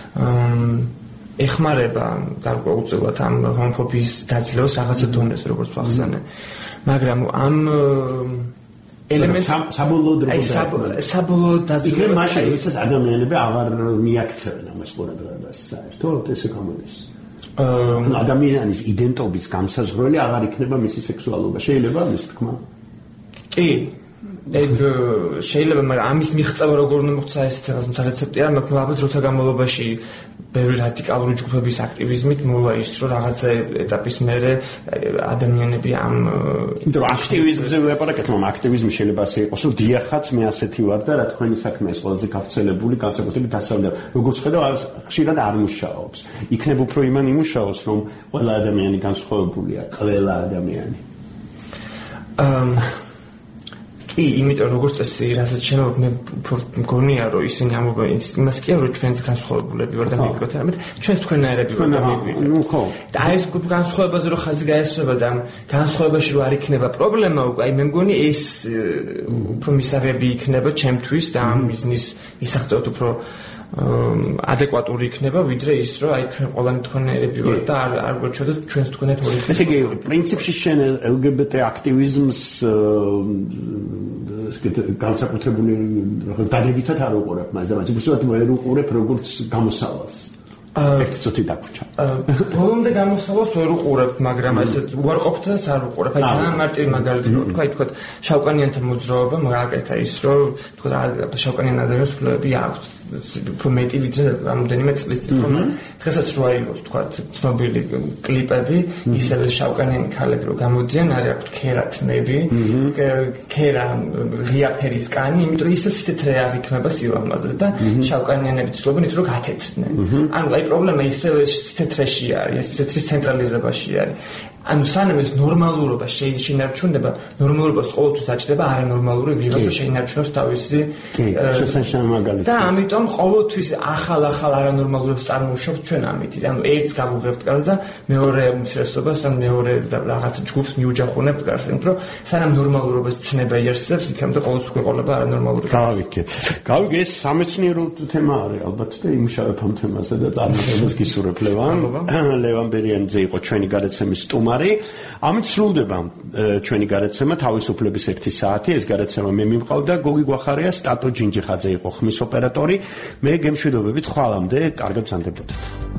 ეხმარება გარკვეულწილად ამ ჰომოფობიის დაძლევას რაღაცა დონეზე, როგორც ვახსენე. მაგრამ ამ ელემენტ საბოლოოდ საბოლოოდ დაძლევა მაშინ როდესაც ადამიანები აღარ მიაქცევენ ამას ყურადღებას საერთოდ ესე გამოდის. ადამიანის იდენტობის გამსაზღვრელი აღარ იქნება მისი სექსუალობა. შეიძლება ამის თქმა? კი. ეგ შეიძლება, მაგრამ ამის მიღწევა როგორ უნდა მოხდეს ეს რაღაც რეცეპტი არა, მაგრამ ალბათ დროთა განმავლობაში ბევრი რადიკალური ჯგუფების აქტივიზმით მოვა ის, რომ რაღაცა ეტაპის მერე ადამიანები ამ იმიტომ რომ აქტივიზმზე ვლაპარაკეთ, მაგრამ აქტივიზმი შეიძლება ასე იყოს, რომ დიახაც მე ასეთი ვარ და რა თქვენი საქმე ეს ყველაზე გავრცელებული, განსაკუთრებით დასავლეთ. როგორც ხედავ, ხშირად არ მუშაობს. იქნება უფრო იმან იმუშაოს, რომ ყველა ადამიანი განსხვავებულია, ყველა ადამიანი. კი, იმიტომ როგორც წესი, რასაც შენობა მე მგონია, რომ ისინი ამბობენ იმას კი, რომ ჩვენც განსხვავებულები ვარ და მიგოთ, ამით ჩვენც თქვენაერები ვარ და მიგვიგეთ. ნუ ხო. და აი ეს განსხვავებაზე რომ ხაზი გაესვება და ამ განსხვავებაში რომ არ იქნება პრობლემა, აი მე მგონი ეს უფრო მისაღები იქნება ჩემთვის და ამ ბიზნეს ისახწევთ უფრო ადეკვატური იქნება, ვიდრე ის, რომ აი ჩვენ ყველანი თქვენაერები ვართ და არ გვერჩვედოთ ჩვენს თქვენად ორი. ესე იგი, პრინციპში შენ LGBT აქტივიზმს განსაკუთრებული რაღაც დადებითად არ უყურებ მას და მაგრამ უბრალოდ ვერ უყურებ როგორც გამოსავალს. ერთი წუთი დაგვრჩა. ბოლომდე გამოსავალს ვერ უყურებ, მაგრამ ესე უარყოფითაც არ უყურებ. აი ძალიან მარტივი მაგალითი რომ თქვა შავკანიანთა მოძრაობა მაგაკეთა ის, რომ თქვა შავკანიან ადამიანს ფლები აქვს. უფრო მეტი ვიდრე რამოდენიმე წლის წინ, მაგრამ დღესაც რო აიღოს თქვა ცნობილი კლიპები, ისევე შავკანიანი ქალები რო გამოდიან, არის აქვთ ქერა თმები, ქერა ღია ფერის კანი, იმიტომ რომ ისევ სითეთრე არ იქნება სილამაზე და შავკანიანები ცდილობენ ის რომ გათეთრდნენ. ანუ აი პრობლემა ისევ სითეთრეში არის, სითეთრის ცენტრალიზებაში არის. ანუ სანამ ეს ნორმალურობა შეინარჩუნება, ნორმალურობას ყოველთვის აჭდება არანორმალური ვიღაცა შეინარჩუნოს თავისი შესანიშნავი მაგალითი. და ამიტომ ყოველთვის ახალ არანორმალურობას წარმოუშვებთ ჩვენ ამით. ანუ ერთს გავუღებთ კარს და მეორე უმცირესობას ან მეორე რაღაც ჯგუფს მიუჯახუნებთ კარს, იმიტომ რომ სანამ ნორმალურობის ცნება იარსებს, იქამდე ყოველთვის გვეყოლება არანორმალური. გავიგე, ეს სამეცნიერო თემა არის ალბათ და იმუშავებ ამ თემაზე და წარმატებას გისურვებ ლევან ბერიანიძე იყო ჩვენი გადაცემის სტუმარი. ამით სრულდება ჩვენი გადაცემა თავისუფლების 1 საათი. ეს გადაცემა მე მიმყავდა, გოგი გვახარია, სტატო ჯინჯიხაძე იყო ხმის ოპერატორი. მე გემშვიდობებით ხვალამდე, კარგად გრძანდებოდეთ.